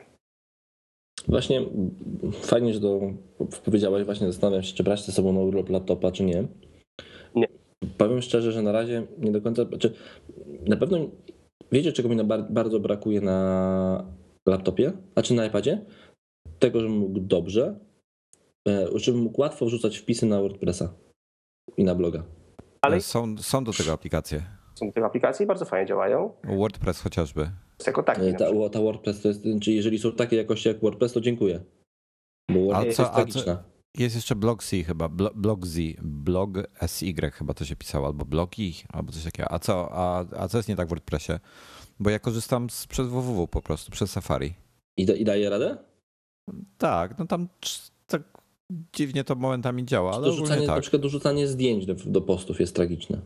Właśnie fajnie, że to powiedziałeś, właśnie zastanawiam się, czy brać ze sobą na urlop laptopa, czy nie. Nie. Powiem szczerze, że na razie nie do końca, znaczy na pewno wiecie, czego mi bardzo brakuje na laptopie, a czy na iPadzie? Tego, żebym mógł dobrze, żebym mógł łatwo wrzucać wpisy na WordPressa i na bloga. Ale są, są do tego aplikacje. Są te aplikacje bardzo fajnie działają. WordPress chociażby. Jako taki. Ta, ta WordPress to jest, czyli jeżeli są takie jakości jak WordPress, to dziękuję. Bo WordPress co, jest tragiczna. Jest jeszcze Blogsy chyba, Blogzy, Blog S Y chyba to się pisało, albo Blogi, albo coś takiego. A co, a, a co jest nie tak w WordPressie? Bo ja korzystam z, przez www po prostu, przez Safari. I, da, i daje radę? Tak, no tam tak dziwnie to momentami działa, ale dorzucanie, tak. Na przykład dorzucanie zdjęć do, do postów jest tragiczne.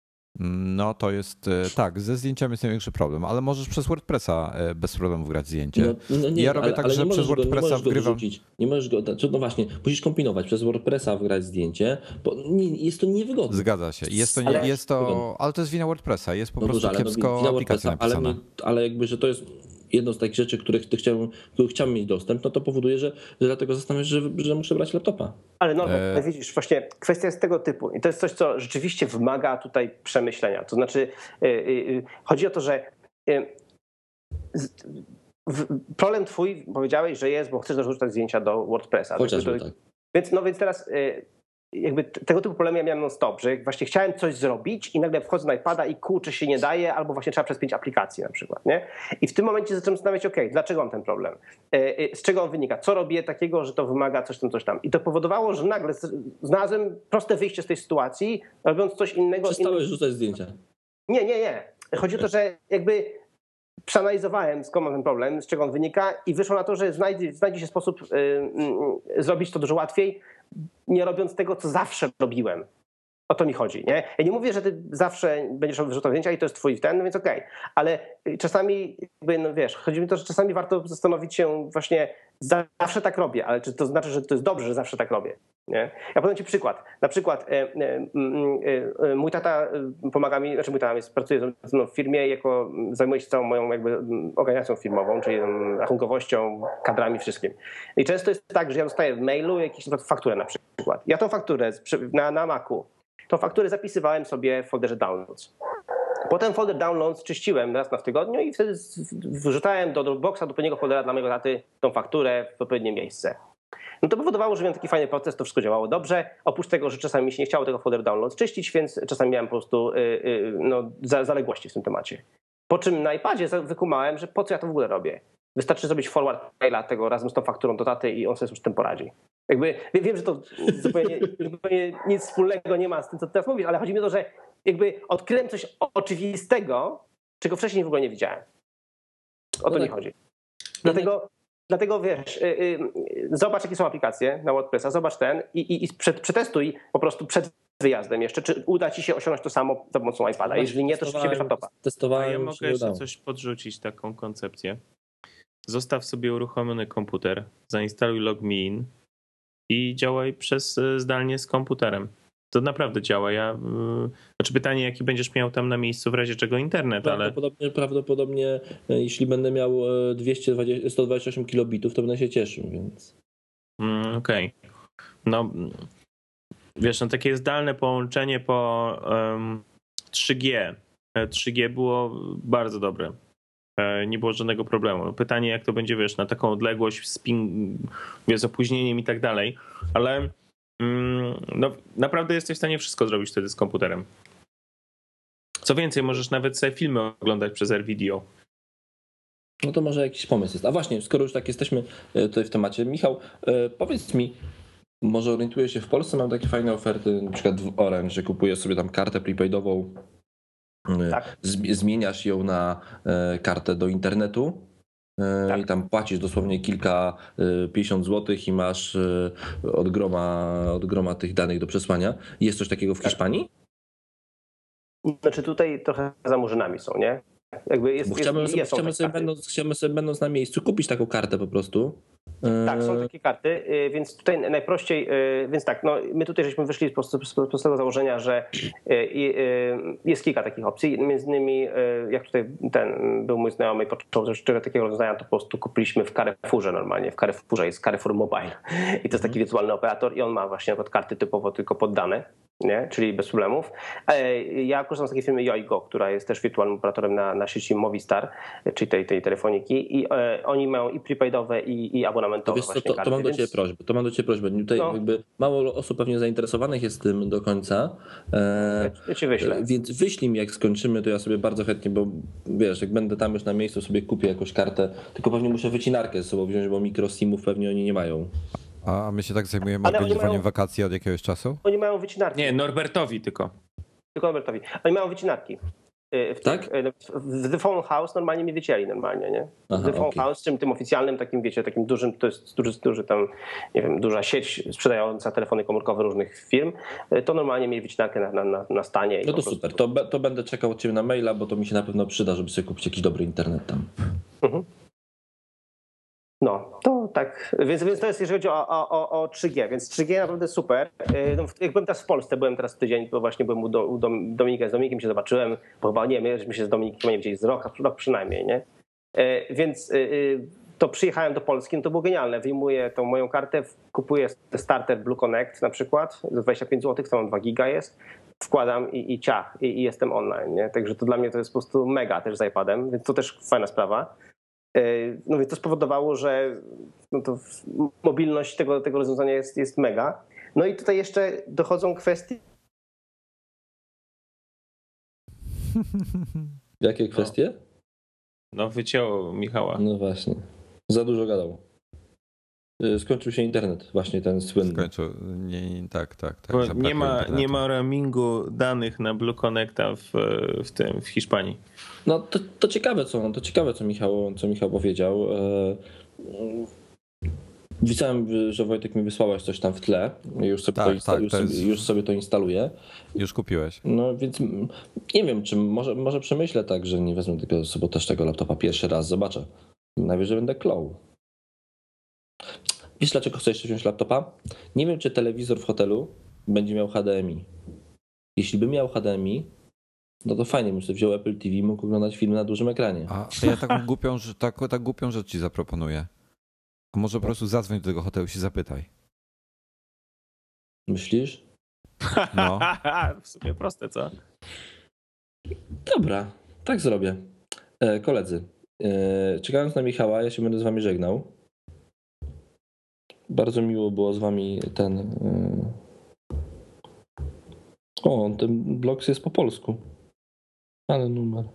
No to jest, tak, ze zdjęciami jest największy problem, ale możesz przez WordPressa bez problemu wgrać zdjęcie. No, no nie, ja robię ale, tak, ale że przez go, WordPressa nie wgrywam. Go nie możesz go, no właśnie, musisz kombinować, przez WordPressa wgrać zdjęcie, bo nie, jest to niewygodne. Zgadza się. Jest to, nie, ale, jest to, ale to jest wina WordPressa, jest po no prostu dobrze, kiepsko no, aplikacja napisana. Ale, ale jakby, że to jest jedno z takich rzeczy, których chciałbym, których chciałbym mieć dostęp, no to powoduje, że, że dlatego zastanawiam się, że, że muszę brać laptopa. Ale no, e... widzisz, właśnie kwestia jest tego typu i to jest coś, co rzeczywiście wymaga tutaj przemyślenia. To znaczy yy, yy, chodzi o to, że yy, w, problem twój powiedziałeś, że jest, bo chcesz dorzucać zdjęcia do WordPressa. Chociażby to, tak. Więc, no więc teraz yy, jakby tego typu problemy ja miałem non stop, że właśnie chciałem coś zrobić i nagle wchodzę na iPada i kurczę się nie daje, albo właśnie trzeba przez pięć aplikacji na przykład, nie? I w tym momencie zacząłem zastanawiać, ok, dlaczego mam ten problem? Z czego on wynika? Co robię takiego, że to wymaga coś tam, coś tam? I to powodowało, że nagle znalazłem proste wyjście z tej sytuacji, robiąc coś innego. Przestałeś in... rzucać zdjęcia. Nie, nie, nie. Chodzi o to, że jakby przeanalizowałem, skąd mam ten problem, z czego on wynika i wyszło na to, że znajdzie, znajdzie się sposób y, y, zrobić to dużo łatwiej, nie robiąc tego, co zawsze robiłem. O to mi chodzi, nie? Ja nie mówię, że ty zawsze będziesz wyrzucał zdjęcia i to jest twój ten, no więc okej. Okay. Ale czasami, jakby, no wiesz, chodzi mi o to, że czasami warto zastanowić się właśnie, zawsze tak robię, ale czy to znaczy, że to jest dobrze, że zawsze tak robię, nie? Ja podam ci przykład. Na przykład e, e, e, mój tata pomaga mi, znaczy mój tata jest, pracuje ze mną w firmie, jako zajmuje się całą moją jakby organizacją firmową, czyli rachunkowością, kadrami, wszystkim. I często jest tak, że ja dostaję w mailu jakąś fakturę na przykład. Ja tą fakturę na, na Macu, tą fakturę zapisywałem sobie w folderze Downloads. Potem folder Downloads czyściłem raz na w tygodniu i wtedy wrzucałem do Dropboxa, do odpowiedniego foldera dla mojego taty tą fakturę w odpowiednie miejsce. No to powodowało, że miałem taki fajny proces, to wszystko działało dobrze. Oprócz tego, że czasami mi się nie chciało tego folder download czyścić, więc czasami miałem po prostu no, zaległości w tym temacie. Po czym na iPadzie wykumałem, że po co ja to w ogóle robię. Wystarczy zrobić forward maila tego razem z tą fakturą do taty i on sobie już z tym poradzi. Jakby wiem, że to zupełnie, zupełnie nic wspólnego nie ma z tym, co ty teraz mówisz, ale chodzi mi o to, że jakby odkryłem coś oczywistego, czego wcześniej w ogóle nie widziałem. O to nie chodzi. Dlatego, dlatego wiesz, yy, yy, zobacz, jakie są aplikacje na WordPressa, zobacz ten i, i, i przed, przetestuj po prostu przed wyjazdem jeszcze, czy uda ci się osiągnąć to samo za pomocą iPada. Jeżeli nie, to przecież laptopa. Testowałem. A ja mogę jeszcze coś podrzucić, taką koncepcję. Zostaw sobie uruchomiony komputer, zainstaluj LogMeIn i działaj przez zdalnie z komputerem. To naprawdę działa. Ja, yy, znaczy pytanie, jaki będziesz miał tam na miejscu w razie czego internet, prawdopodobnie, ale... Prawdopodobnie jeśli będę miał dwieście dwadzieścia, sto dwadzieścia osiem kilobitów, to będę się cieszył, więc... Mm, Okej. Okay. No, wiesz, no takie zdalne połączenie po um, trzy G. trzy G było bardzo dobre. Nie było żadnego problemu. Pytanie, jak to będzie, wiesz, na taką odległość, z, ping, z opóźnieniem i tak dalej, ale mm, no, naprawdę jesteś w stanie wszystko zrobić wtedy z komputerem. Co więcej, możesz nawet sobie filmy oglądać przez AirVideo. No to może jakiś pomysł jest. A właśnie, skoro już tak jesteśmy tutaj w temacie, Michał, powiedz mi, może orientuję się w Polsce, mam takie fajne oferty, na przykład w Orange, że kupuję sobie tam kartę prepaidową, tak. Zmieniasz ją na kartę do internetu tak. I tam płacisz dosłownie kilka, pięćdziesiąt złotych i masz od groma, od groma tych danych do przesłania. Jest coś takiego w tak. Hiszpanii? Znaczy tutaj trochę za murzynami są, nie? Jakby jest, Bo chciałbym, jest, sobie, jest chciałbym, sobie będąc, chciałbym sobie będąc na miejscu kupić taką kartę po prostu. Tak, są takie karty, więc tutaj najprościej, więc tak, no my tutaj żeśmy wyszli z prostego założenia, że jest kilka takich opcji, między innymi jak tutaj ten był mój znajomy i począł coś takiego rozwiązania, to po prostu kupiliśmy w Carrefourze normalnie, w Carrefourze jest Carrefour Mobile i to jest taki wirtualny operator i on ma właśnie karty typowo tylko poddane, nie? Czyli bez problemów. Ja korzystam z takiej firmy Yoigo, która jest też wirtualnym operatorem na, na sieci Movistar, czyli tej, tej telefoniki i oni mają i prepaidowe i, i abonamentowe to, właśnie to, to karty. mam do więc... ciebie prośbę. To mam do ciebie prośbę. Tutaj no. jakby mało osób pewnie zainteresowanych jest tym do końca. E, ja ci wyślę. Więc wyślij mi, jak skończymy, to ja sobie bardzo chętnie, bo wiesz, jak będę tam już na miejscu, sobie kupię jakąś kartę, tylko pewnie muszę wycinarkę z sobą wziąć, bo mikrosimów pewnie oni nie mają. A my się tak zajmujemy organizowaniem mają... wakacji od jakiegoś czasu? Oni mają wycinarki. Nie, Norbertowi tylko. Tylko Norbertowi. Oni mają wycinarki. W, tak? w The Phone House normalnie mi wycięli normalnie, nie? Aha, The Phone okay. House, czym tym oficjalnym, takim wiecie, takim dużym, to jest duży, duży tam, nie wiem, duża sieć sprzedająca telefony komórkowe różnych firm, to normalnie mieli wycinarkę na, na, na stanie. No to super, to, to będę czekał od ciebie na maila, bo to mi się na pewno przyda, żeby sobie kupić jakiś dobry internet tam. Mhm. No, to tak, więc, więc to jest jeżeli chodzi o, o, o trzy G, więc trzy G naprawdę super. No, jak byłem teraz w Polsce, byłem teraz tydzień, to właśnie byłem u, do, u Dominika, z Dominikiem się zobaczyłem, bo chyba nie, my żeśmy się z Dominikiem nie widzieli z rok, rok przynajmniej, nie? Więc to przyjechałem do Polski, no to było genialne, wyjmuję tą moją kartę, kupuję starter Blue Connect na przykład, za dwadzieścia pięć złotych, to mam dwa giga jest, wkładam i, i ciach, i, i jestem online, nie? Także to dla mnie to jest po prostu mega też z iPadem, więc to też fajna sprawa. No więc to spowodowało, że no to mobilność tego, tego rozwiązania jest, jest mega. No i tutaj jeszcze dochodzą kwestie. Jakie kwestie? No, no wycięło Michała. No właśnie. Za dużo gadał. Skończył się internet, właśnie ten słynny. Skończył, nie, tak, tak. tak nie, ma, nie ma roamingu danych na Blue Connecta w, w tym, w Hiszpanii. No to, to ciekawe, co, to ciekawe, co Michał, co Michał powiedział. Widziałem, że Wojtek mi wysłałeś coś tam w tle. Już sobie, tak, to, insta- tak, już, jest... sobie, już sobie to instaluję. Już kupiłeś. No więc nie wiem, czy może, może przemyślę tak, że nie wezmę tego sobie też tego laptopa pierwszy raz, zobaczę. Najwyżej będę klął. Wiesz, dlaczego chcę jeszcze wziąć laptopa? Nie wiem, czy telewizor w hotelu będzie miał H D M I. Jeśli by miał H D M I, no to fajnie, bym sobie wziął Apple T V i mógł oglądać filmy na dużym ekranie. A ja taką głupią, tak, tak głupią rzecz ci zaproponuję. A może po prostu zadzwoń do tego hotelu i się zapytaj. Myślisz? No. W sumie proste, co? Dobra, tak zrobię. E, koledzy, e, czekając na Michała, ja się będę z wami żegnał. bardzo miło było z wami ten... O, ten blog jest po polsku. Ale numer.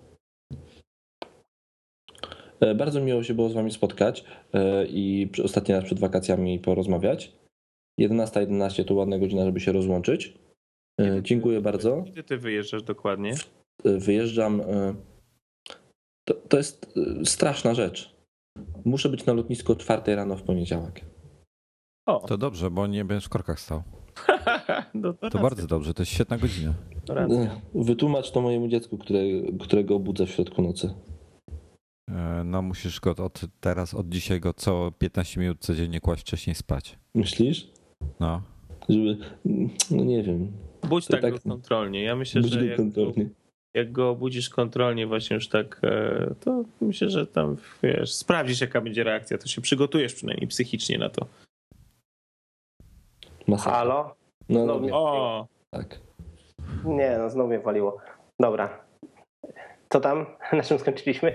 Bardzo miło się było z wami spotkać i ostatni raz przed wakacjami porozmawiać. jedenasta jedenaście to ładna godzina, żeby się rozłączyć. Kiedy Dziękuję ty, bardzo. Kiedy ty wyjeżdżasz dokładnie? Wyjeżdżam. To, to jest straszna rzecz. Muszę być na lotnisku o czwartej rano w poniedziałek. O. To dobrze, bo nie będziesz w korkach stał. no to to bardzo dobrze, to jest świetna godzina. Wytłumacz to mojemu dziecku, które, którego obudzę w środku nocy. No musisz go od teraz, od dzisiaj go co piętnaście minut codziennie kłaść wcześniej spać. Myślisz? No. Żeby, no nie wiem. Budź tak, tak kontrolnie. Ja myślę, że jak go, jak go obudzisz kontrolnie właśnie już tak, to myślę, że tam wiesz, sprawdzisz jaka będzie reakcja, to się przygotujesz przynajmniej psychicznie na to. Masakra. Halo? No, no, no o! Tak. Nie, no znowu mnie waliło. Dobra. Co tam? Na czym skończyliśmy?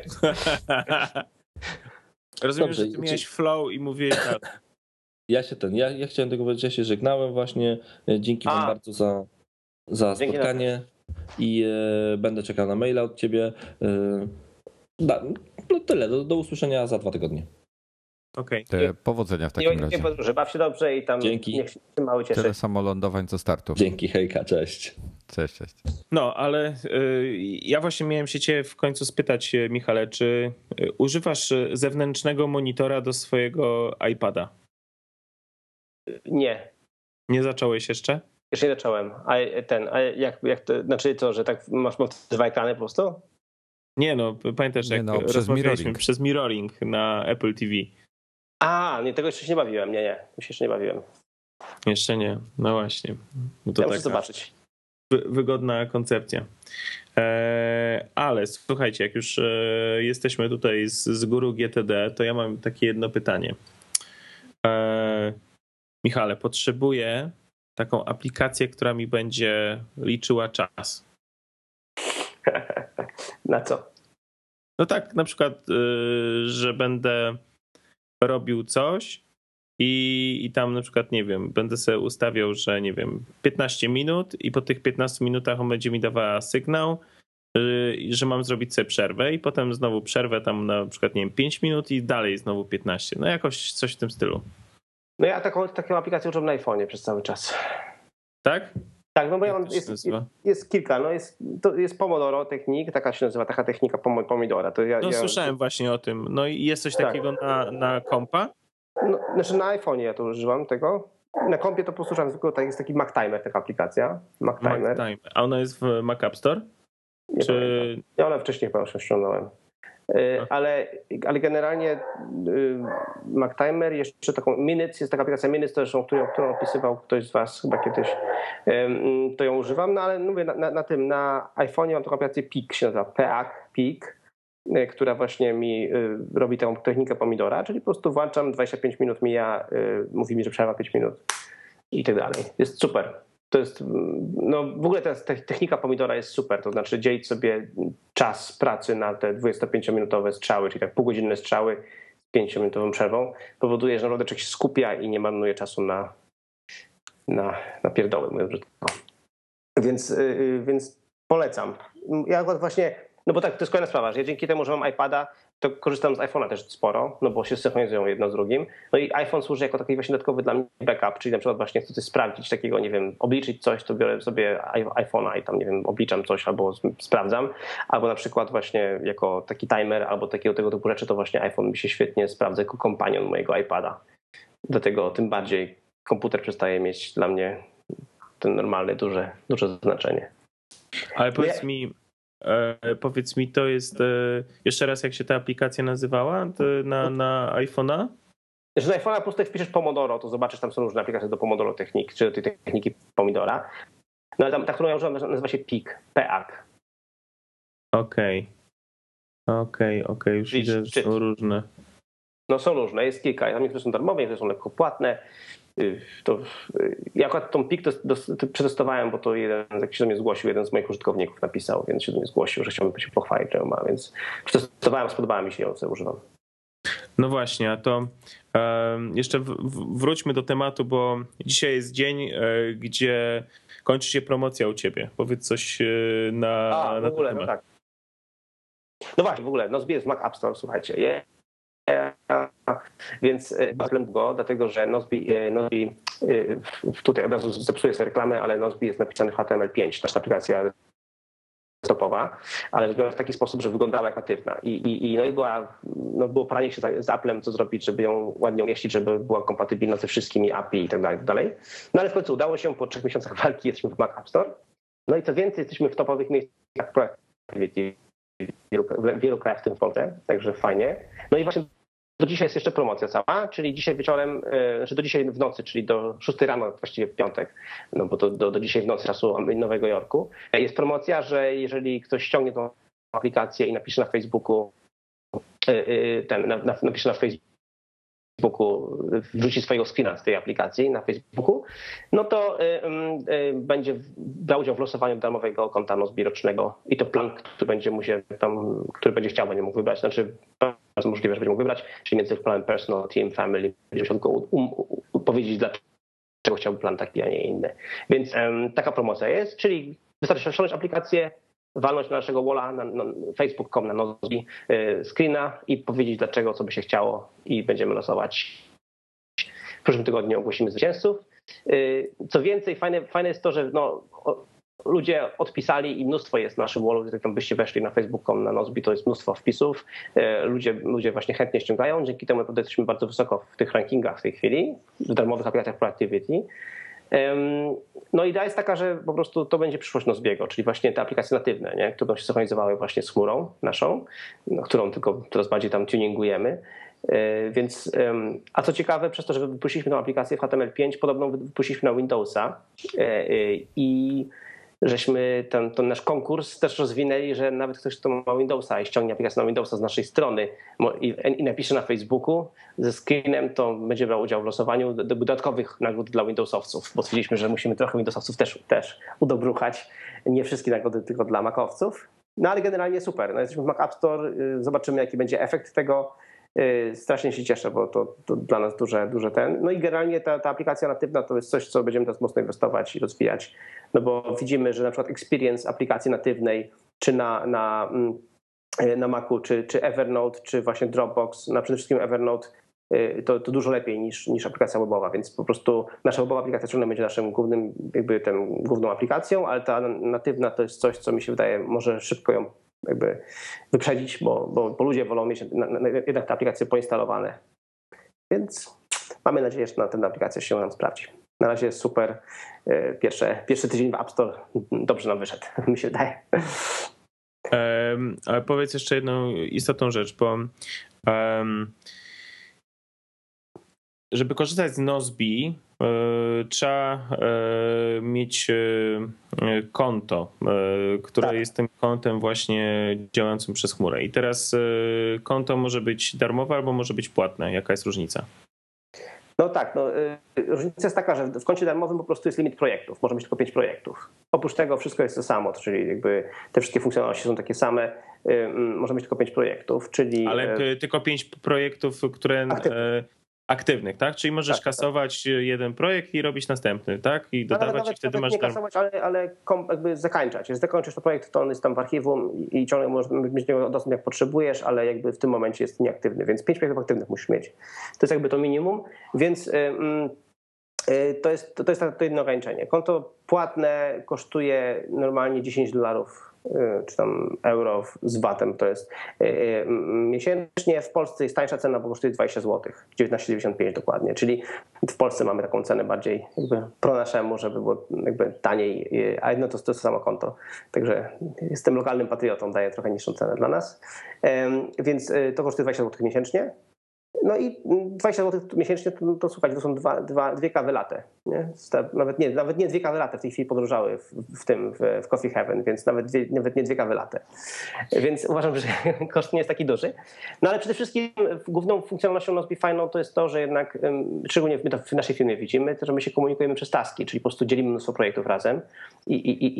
Rozumiem, Dobrze, że ty miałeś flow i mówiłeś tak. Ja się ten, ja, ja chciałem tego powiedzieć, ja się żegnałem właśnie. Dzięki A. wam bardzo za, za spotkanie i e, będę czekał na maila od ciebie. E, da, no tyle, do, do usłyszenia za dwa tygodnie. Okej. Okay. Powodzenia w takim nie, razie. Nie podróży, baw się dobrze i tam Dzięki. niech się mały cieszy. Tyle samo lądowań co startów. Dzięki, hejka, cześć. Cześć, cześć. No, ale y, ja właśnie miałem się cię w końcu spytać, Michale, czy używasz zewnętrznego monitora do swojego iPada? Nie. Nie zacząłeś jeszcze? Jeszcze nie zacząłem. A ten, a jak, jak to, znaczy to, że tak masz dwa ekrany po prostu? Nie no, pamiętasz jak no, przez rozmawialiśmy mirroring. przez mirroring na Apple T V. A, nie, tego jeszcze się nie bawiłem, nie, nie, już jeszcze nie bawiłem. Jeszcze nie, no właśnie. No to ja taka muszę zobaczyć. Wygodna koncepcja. Eee, ale słuchajcie, jak już e, jesteśmy tutaj z, z guru G T D, to ja mam takie jedno pytanie. Eee, Michale, potrzebuję taką aplikację, która mi będzie liczyła czas. Na co? No tak, na przykład, y, że będę robił coś i, i tam na przykład, nie wiem, będę sobie ustawiał, że nie wiem, piętnaście minut i po tych piętnastu minutach on będzie mi dawała sygnał, y, że mam zrobić sobie przerwę i potem znowu przerwę tam na przykład, nie wiem, pięć minut i dalej znowu piętnaście. No jakoś coś w tym stylu. No ja taką, taką aplikację używam na iPhone'ie przez cały czas. Tak? Tak, no bo ja mam, jest, jest, jest kilka, no jest, to jest Pomodoro Technique, taka się nazywa, taka technika Pomodora. To ja, no ja... słyszałem właśnie o tym. No i jest coś tak. takiego na, na kompa? No, znaczy na iPhone'ie ja to używam tego. Na kompie to po prostu używam tylko, tak jest taki Mac Timer, taka aplikacja. Mac Timer. Mac Timer. A ona jest w Mac App Store? Nie Czy... Ja ona wcześniej chyba już ściągnąłem. Ale, ale generalnie Mac Timer, jeszcze taką Minutes, jest taka aplikacja Minutes, też, którą, którą opisywał ktoś z was chyba kiedyś, to ją używam, no ale mówię, na, na tym, na iPhone'ie mam taką aplikację Peak, się nazywa P A K, Peak, która właśnie mi robi tę technikę pomidora, czyli po prostu włączam, dwadzieścia pięć minut mija, mówi mi, że przerwa pięć minut i tak dalej. Jest super. To jest, no w ogóle ta technika pomidora jest super, to znaczy dzielić sobie czas pracy na te dwudziestopięciominutowe strzały, czyli tak półgodzinne strzały z pięciominutową przerwą, powoduje, że naprawdę człowiek się skupia i nie marnuje czasu na, na, na pierdoły, mówiąc brzydko. Więc, yy, więc polecam. Ja właśnie, no bo tak, to jest kolejna sprawa, że ja dzięki temu, że mam iPada, to korzystam z iPhone'a też sporo, no bo się synchronizują jedno z drugim. No i iPhone służy jako taki właśnie dodatkowy dla mnie backup, czyli na przykład właśnie chcę coś sprawdzić takiego, nie wiem, obliczyć coś, to biorę sobie iPhone'a i tam, nie wiem, obliczam coś albo sprawdzam. Albo na przykład właśnie jako taki timer albo takiego tego typu rzeczy, to właśnie iPhone mi się świetnie sprawdza jako kompanion mojego iPada. Dlatego tym bardziej komputer przestaje mieć dla mnie ten normalne, duże, duże znaczenie. Ale powiedz mi, e, powiedz mi, to jest e, jeszcze raz, jak się ta aplikacja nazywała na, na iPhone'a? Że na iPhone'a po prostu jak wpiszesz Pomodoro, to zobaczysz, tam są różne aplikacje do Pomodoro Technique, czy do tej techniki pomidora. No ale tam, ta, którą ja używam, nazywa się Peak, P A K. Okej. Okay. Okej, okay, okej, okay. Już widzę, że są różne. No są różne, jest kilka. Tam niektóre są darmowe, niektóre są lekko płatne. To, ja akurat tą Peak to, to, to przetestowałem, bo to jeden jakiś do mnie zgłosił, jeden z moich użytkowników napisał, więc się do mnie zgłosił, że chciałbym się pochwalić, że ją ma, więc przetestowałem, spodobała mi się ją, co używam. No właśnie, a to jeszcze wróćmy do tematu, bo dzisiaj jest dzień, gdzie kończy się promocja u ciebie. Powiedz coś na, a, w na ogóle, ten temat. No, tak. No właśnie, w ogóle, Nozbe jest w Mac App Store, słuchajcie. Je, więc bardzo długo, dlatego że Nozbe, Nozbe tutaj od razu zepsuję sobie reklamę, ale Nozbe jest napisany w H T M L pięć, nasza aplikacja desktopowa, ale wygląda w taki sposób, że wyglądała jak natywna. I, i, i, no i była, no było paranie się z Applem, co zrobić, żeby ją ładnie umieścić, żeby była kompatybilna ze wszystkimi A P I i tak dalej, tak dalej. No ale w końcu udało się, po trzech miesiącach walki jesteśmy w Mac App Store. No i co więcej, jesteśmy w topowych miejscach Productivity w wielu, w wielu krajach, w tym w Polsce, także fajnie. No i właśnie do dzisiaj jest jeszcze promocja cała, czyli dzisiaj wieczorem, znaczy do dzisiaj w nocy, czyli do szóstej rano, właściwie w piątek, no bo to do, do dzisiaj w nocy czasu Nowego Jorku, jest promocja, że jeżeli ktoś ściągnie tą aplikację i napisze na Facebooku, ten, na, napisze na Facebooku, wrzuci swojego screena z tej aplikacji na Facebooku, no to y, y, będzie brał udział w losowaniu darmowego konta Nozbe rocznego i to plan, który będzie mu się tam, który będzie chciał, będzie mógł wybrać, znaczy bardzo możliwe, że będzie mógł wybrać, czyli między planem personal, team, family, będzie musiał tylko um, um, powiedzieć, dlaczego chciałby plan taki, a nie inny. Więc um, taka promocja jest, czyli wystarczy ściągnąć aplikację, walnąć na naszego walla, na, na facebook kropka com, na Nozbe, y, screena i powiedzieć, dlaczego, co by się chciało i będziemy losować. W przyszłym tygodniu ogłosimy zwycięzców. Y, co więcej, fajne, fajne jest to, że no, o, ludzie odpisali i mnóstwo jest na naszym wallu, jak tam byście weszli na facebook kropka com, na Nozbe, to jest mnóstwo wpisów. Y, ludzie, ludzie właśnie chętnie ściągają, dzięki temu naprawdę jesteśmy bardzo wysoko w tych rankingach w tej chwili, w darmowych aplikacjach Productivity. No idea jest taka, że po prostu to będzie przyszłość Nozbiego, czyli właśnie te aplikacje natywne, nie? Które się synchronizowały właśnie z chmurą naszą, no, którą tylko coraz bardziej tam tuningujemy. Więc, a co ciekawe, przez to, że wypuściliśmy tę aplikację w H T M L pięć, podobną wypuściliśmy na Windowsa i żeśmy ten, ten nasz konkurs też rozwinęli, że nawet ktoś, kto ma Windowsa i ściągnie aplikację na Windowsa z naszej strony i, i napisze na Facebooku ze screenem, to będzie brał udział w losowaniu dodatkowych nagród dla Windowsowców, bo stwierdziliśmy, że musimy trochę Windowsowców też, też udobruchać. Nie wszystkie nagrody tylko dla Macowców. No ale generalnie super. No, jesteśmy w Mac App Store, zobaczymy, jaki będzie efekt tego. Strasznie się cieszę, bo to, to dla nas duże, duże ten. No i generalnie ta, ta aplikacja natywna to jest coś, co będziemy teraz mocno inwestować i rozwijać, no bo widzimy, że na przykład experience aplikacji natywnej, czy na, na, na Macu, czy, czy Evernote, czy właśnie Dropbox, na przede wszystkim Evernote, to, to dużo lepiej niż, niż aplikacja webowa, więc po prostu nasza webowa aplikacja ciągle będzie naszym głównym, jakby ten, główną aplikacją, ale ta natywna to jest coś, co mi się wydaje, może szybko ją jakby wyprzedzić, bo, bo, bo ludzie wolą mieć na, na, jednak te aplikacje poinstalowane. Więc mamy nadzieję, że na tę aplikację się nam sprawdzi. Na razie jest super. Pierwsze, pierwszy tydzień w App Store dobrze nam wyszedł, mi się wydaje. Um, ale powiedz jeszcze jedną istotną rzecz, bo um, żeby korzystać z Nozbe, y, trzeba y, mieć y, konto, y, które tak. jest tym kontem właśnie działającym przez chmurę. I teraz y, konto może być darmowe albo może być płatne. Jaka jest różnica? No tak, no, y, różnica jest taka, że w koncie darmowym po prostu jest limit projektów. Może być tylko pięć projektów. Oprócz tego wszystko jest to samo, czyli jakby te wszystkie funkcjonalności są takie same. Y, może być tylko pięć projektów, czyli... Ale y, tylko pięć projektów, które... Aktywnych. Aktywnych, tak? Czyli możesz tak, kasować tak. jeden projekt i robić następny, tak? I dodawać nawet, i wtedy nawet masz... nie kasować, ale, ale kom, jakby zakańczać. Jeżeli zakończysz to projekt, to on jest tam w archiwum i, i ciągle możesz mieć do niego dostęp jak potrzebujesz, ale jakby w tym momencie jest nieaktywny, więc pięć projektów aktywnych musisz mieć. To jest jakby to minimum, więc ym, y, to jest, to, to jest to jedno ograniczenie. Konto płatne kosztuje normalnie dziesięć dolarów czy tam euro z vatem, to jest miesięcznie. W Polsce jest tańsza cena, bo kosztuje dwadzieścia złotych, dziewiętnaście dziewięćdziesiąt pięć dokładnie, czyli w Polsce mamy taką cenę bardziej jakby pro naszemu, żeby było jakby taniej, a jedno to, to jest samo konto. Także jestem lokalnym patriotą, daję trochę niższą cenę dla nas. Więc to kosztuje dwadzieścia złotych miesięcznie. No i dwadzieścia złotych miesięcznie to, to słuchajcie, to są dwa, dwa, dwie kawy latte. Nie? Nawet, nie, nawet nie dwie kawy latte w tej chwili podróżały w, w tym, w, w Coffee Heaven, więc nawet, dwie, nawet nie dwie kawy latte. Więc uważam, że koszt nie jest taki duży. No ale przede wszystkim główną funkcjonalnością Nozbe fajną to jest to, że jednak, szczególnie my to w naszej firmie widzimy, to, że my się komunikujemy przez taski, czyli po prostu dzielimy mnóstwo projektów razem i, i, i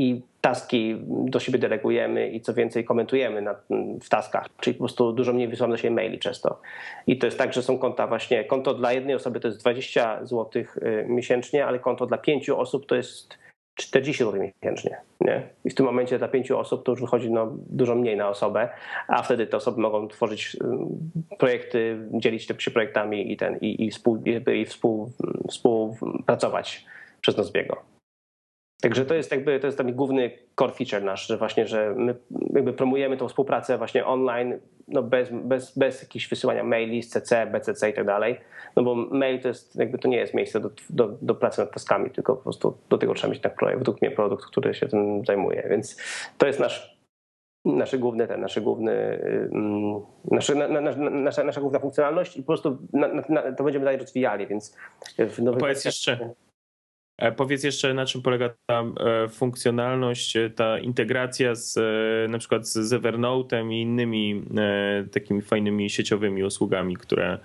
taski do siebie delegujemy i co więcej komentujemy na, w taskach, czyli po prostu dużo mniej wysyłamy do siebie maili często. I to jest tak, że są konta właśnie, konto dla jednej osoby to jest dwadzieścia złotych miesięcznie, ale konto dla pięciu osób to jest czterdzieści złotych miesięcznie. Nie? I w tym momencie dla pięciu osób to już wychodzi no, dużo mniej na osobę, a wtedy te osoby mogą tworzyć projekty, dzielić się projektami i, ten, i, i, współ, i współ, współpracować przez Nozbiego. Także to jest jakby to jest taki główny core feature nasz, że właśnie, że my jakby promujemy tą współpracę właśnie online, no bez, bez, bez jakichś wysyłania maili z C C, B C C i tak dalej, no bo mail to jest jakby to nie jest miejsce do, do, do pracy nad taskami, tylko po prostu do tego trzeba mieć tak projekt, według mnie produkt, który się tym zajmuje, więc to jest nasz nasze główne, ten, nasze główny, nasze, na, na, nasza, nasza główna funkcjonalność i po prostu na, na, to będziemy dalej rozwijali, więc w nowych Powiedz jeszcze. Powiedz jeszcze, na czym polega ta funkcjonalność, ta integracja z na przykład z Evernote'em i innymi takimi fajnymi sieciowymi usługami, które,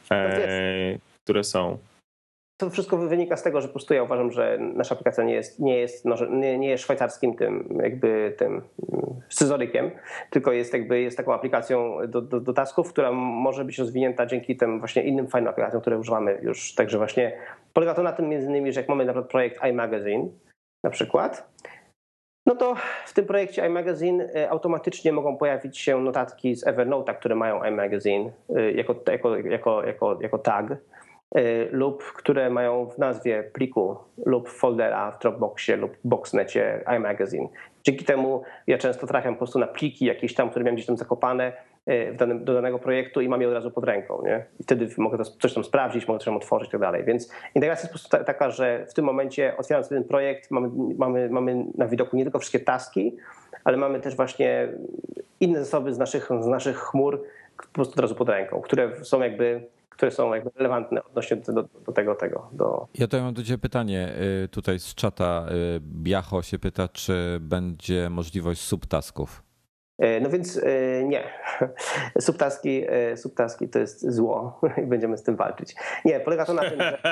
które są. To wszystko wynika z tego, że po prostu ja uważam, że nasza aplikacja nie jest, nie jest, no, nie, nie jest szwajcarskim tym jakby tym scyzorykiem, tylko jest jakby jest taką aplikacją do, do, do tasków, która może być rozwinięta dzięki tym właśnie innym fajnym aplikacjom, które używamy już. Także właśnie polega to na tym między innymi, że jak mamy na przykład projekt iMagazine na przykład, no to w tym projekcie iMagazine automatycznie mogą pojawić się notatki z Evernote'a, które mają iMagazine jako, jako, jako, jako, jako tag, lub które mają w nazwie pliku lub foldera w Dropboxie lub Boxnecie iMagazine. Dzięki temu ja często trafiam po prostu na pliki jakieś tam, które miałem gdzieś tam zakopane w danym, do danego projektu i mam je od razu pod ręką. Nie? I wtedy mogę coś tam sprawdzić, mogę coś tam otworzyć i tak dalej. Więc integracja jest po prostu taka, że w tym momencie otwierając ten projekt mamy, mamy, mamy na widoku nie tylko wszystkie taski, ale mamy też właśnie inne zasoby z naszych, z naszych chmur po prostu od razu pod ręką, które są jakby które są jakby relevantne odnośnie do, do, do tego. tego do... Ja tutaj mam do ciebie pytanie tutaj z czata. Biacho się pyta, czy będzie możliwość subtasków. No więc nie. Subtaski, subtaski to jest zło i będziemy z tym walczyć. Nie, polega to na tym, że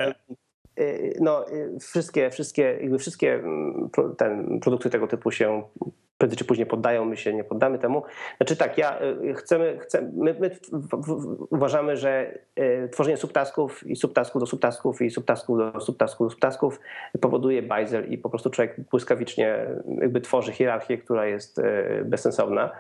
no, wszystkie, wszystkie, jakby wszystkie ten, produkty tego typu się prędzej czy później poddają, my się nie poddamy temu. Znaczy tak, ja chcemy, chcemy my, my w, w, uważamy, że tworzenie subtasków i subtasków do subtasków i subtasków do subtasków do subtasków powoduje bajzel i po prostu człowiek błyskawicznie jakby tworzy hierarchię, która jest bezsensowna.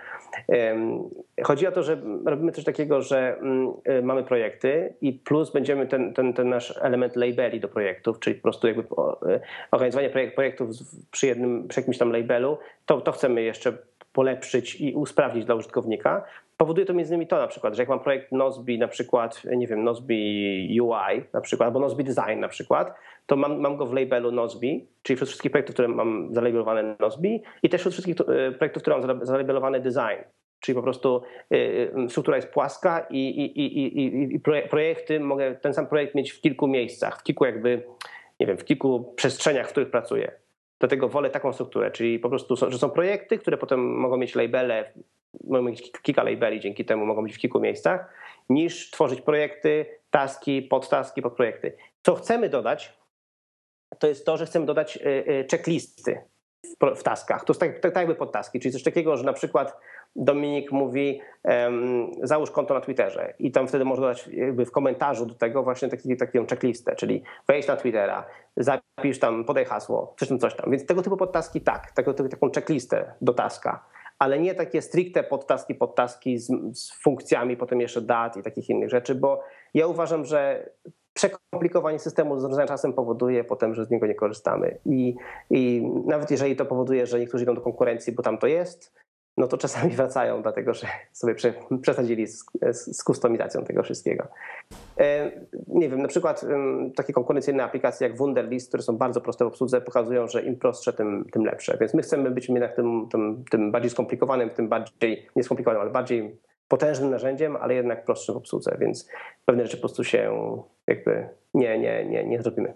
Chodzi o to, że robimy coś takiego, że mamy projekty i plus będziemy ten, ten, ten nasz element labeli do projektów, czyli po prostu jakby organizowanie projektów przy jednym, przy jakimś tam labelu, to, to chcemy jeszcze polepszyć i usprawnić dla użytkownika. Powoduje to między innymi to na przykład, że jak mam projekt Nozbe, na przykład, nie wiem, Nozbe U I na przykład, albo Nozbe Design na przykład, to mam, mam go w labelu Nozbe, czyli wśród wszystkich projektów, które mam zalabelowane Nozbe i też wśród wszystkich projektów, które mam zalabelowane Design. Czyli po prostu struktura jest płaska i, i, i, i, i projekty, mogę ten sam projekt mieć w kilku miejscach, w kilku jakby, nie wiem, w kilku przestrzeniach, w których pracuję. Dlatego wolę taką strukturę, czyli po prostu, są, że są projekty, które potem mogą mieć labele, mogą mieć kilka labeli, dzięki temu mogą być w kilku miejscach, niż tworzyć projekty, taski, podtaski, podprojekty. Co chcemy dodać, to jest to, że chcemy dodać checklisty w, w taskach. To jest tak, tak jakby podtaski, czyli coś takiego, że na przykład Dominik mówi um, załóż konto na Twitterze i tam wtedy można dodać jakby w komentarzu do tego właśnie taki, taką checklistę, czyli wejdź na Twittera, zapisz tam, podaj hasło, coś tam, coś tam. Więc tego typu podtaski tak, tego typu taką checklistę do taska, ale nie takie stricte podtaski, podtaski z, z funkcjami, potem jeszcze dat i takich innych rzeczy, bo ja uważam, że przekomplikowanie systemu z różnym czasem powoduje potem, że z niego nie korzystamy. I, I nawet jeżeli to powoduje, że niektórzy idą do konkurencji, bo tam to jest, no to czasami wracają, dlatego że sobie przesadzili z, z, z kustomizacją tego wszystkiego. E, nie wiem, na przykład um, takie konkurencyjne aplikacje jak Wunderlist, które są bardzo proste w obsłudze, pokazują, że im prostsze, tym, tym lepsze. Więc my chcemy być jednak tym, tym, tym bardziej skomplikowanym, tym bardziej, nie skomplikowanym, ale bardziej potężnym narzędziem, ale jednak prostszym w obsłudze, więc pewne rzeczy po prostu się jakby nie, nie, nie, nie zrobimy.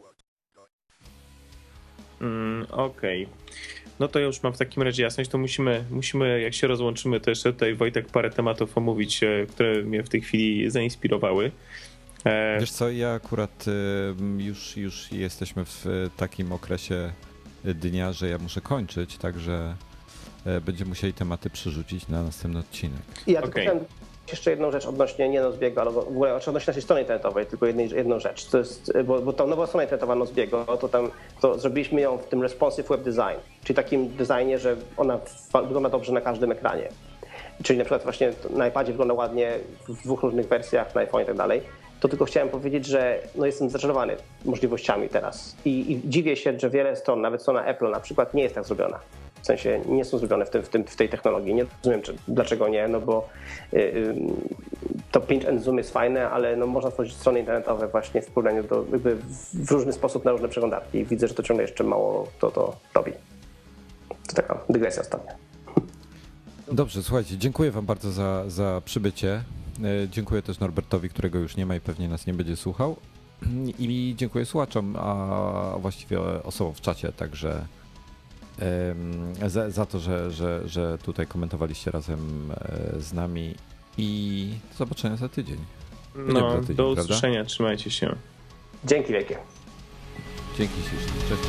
Mm, Okej. Okay. No to już mam w takim razie jasność, to musimy, musimy jak się rozłączymy, to jeszcze tutaj Wojtek parę tematów omówić, które mnie w tej chwili zainspirowały. Wiesz co, ja akurat już, już jesteśmy w takim okresie dnia, że ja muszę kończyć, także będziemy musieli tematy przerzucić na następny odcinek. I ja tylko Okej. chciałem jeszcze jedną rzecz odnośnie nie Nozbiego, ale w ogóle odnośnie naszej strony internetowej, tylko jednej, jedną rzecz. To jest, bo, bo ta nowa strona internetowa Nozbiego, to tam to zrobiliśmy ją w tym responsive web design, czyli takim designie, że ona wygląda dobrze na każdym ekranie. Czyli na przykład właśnie na iPadzie wygląda ładnie w dwóch różnych wersjach, na iPhone i tak dalej. To tylko chciałem powiedzieć, że no jestem zaczarowany możliwościami teraz. I, I dziwię się, że wiele stron, nawet strona Apple na przykład, nie jest tak zrobiona. W sensie nie są zrobione w, tym, w, tym, w tej technologii. Nie rozumiem, czy, dlaczego nie, no bo y, y, to pinch and zoom jest fajne, ale no można tworzyć strony internetowe właśnie w porównaniu do, jakby w różny sposób na różne przeglądarki. I widzę, że to ciągle jeszcze mało to, to robi. To taka dygresja ostatnia. Dobrze, słuchajcie, dziękuję wam bardzo za, za przybycie. Dziękuję też Norbertowi, którego już nie ma i pewnie nas nie będzie słuchał. I dziękuję słuchaczom, a właściwie osobom w czacie, także za, za to, że, że, że tutaj komentowaliście razem z nami i do zobaczenia za tydzień. No, za tydzień, do prawda? usłyszenia, trzymajcie się. Dzięki wielkie. Dzięki ślicznie. Cześć.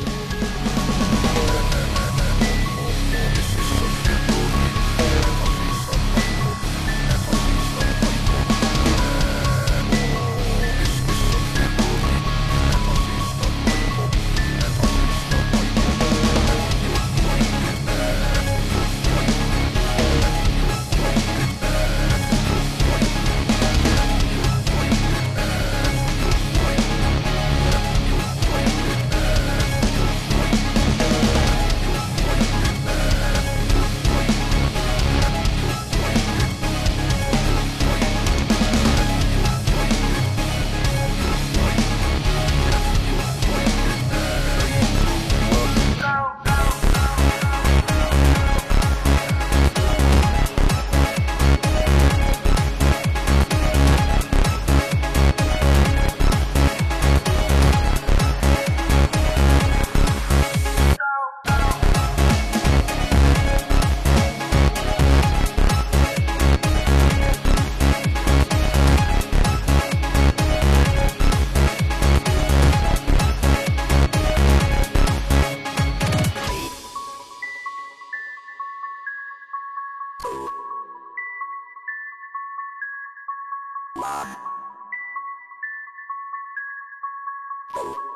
You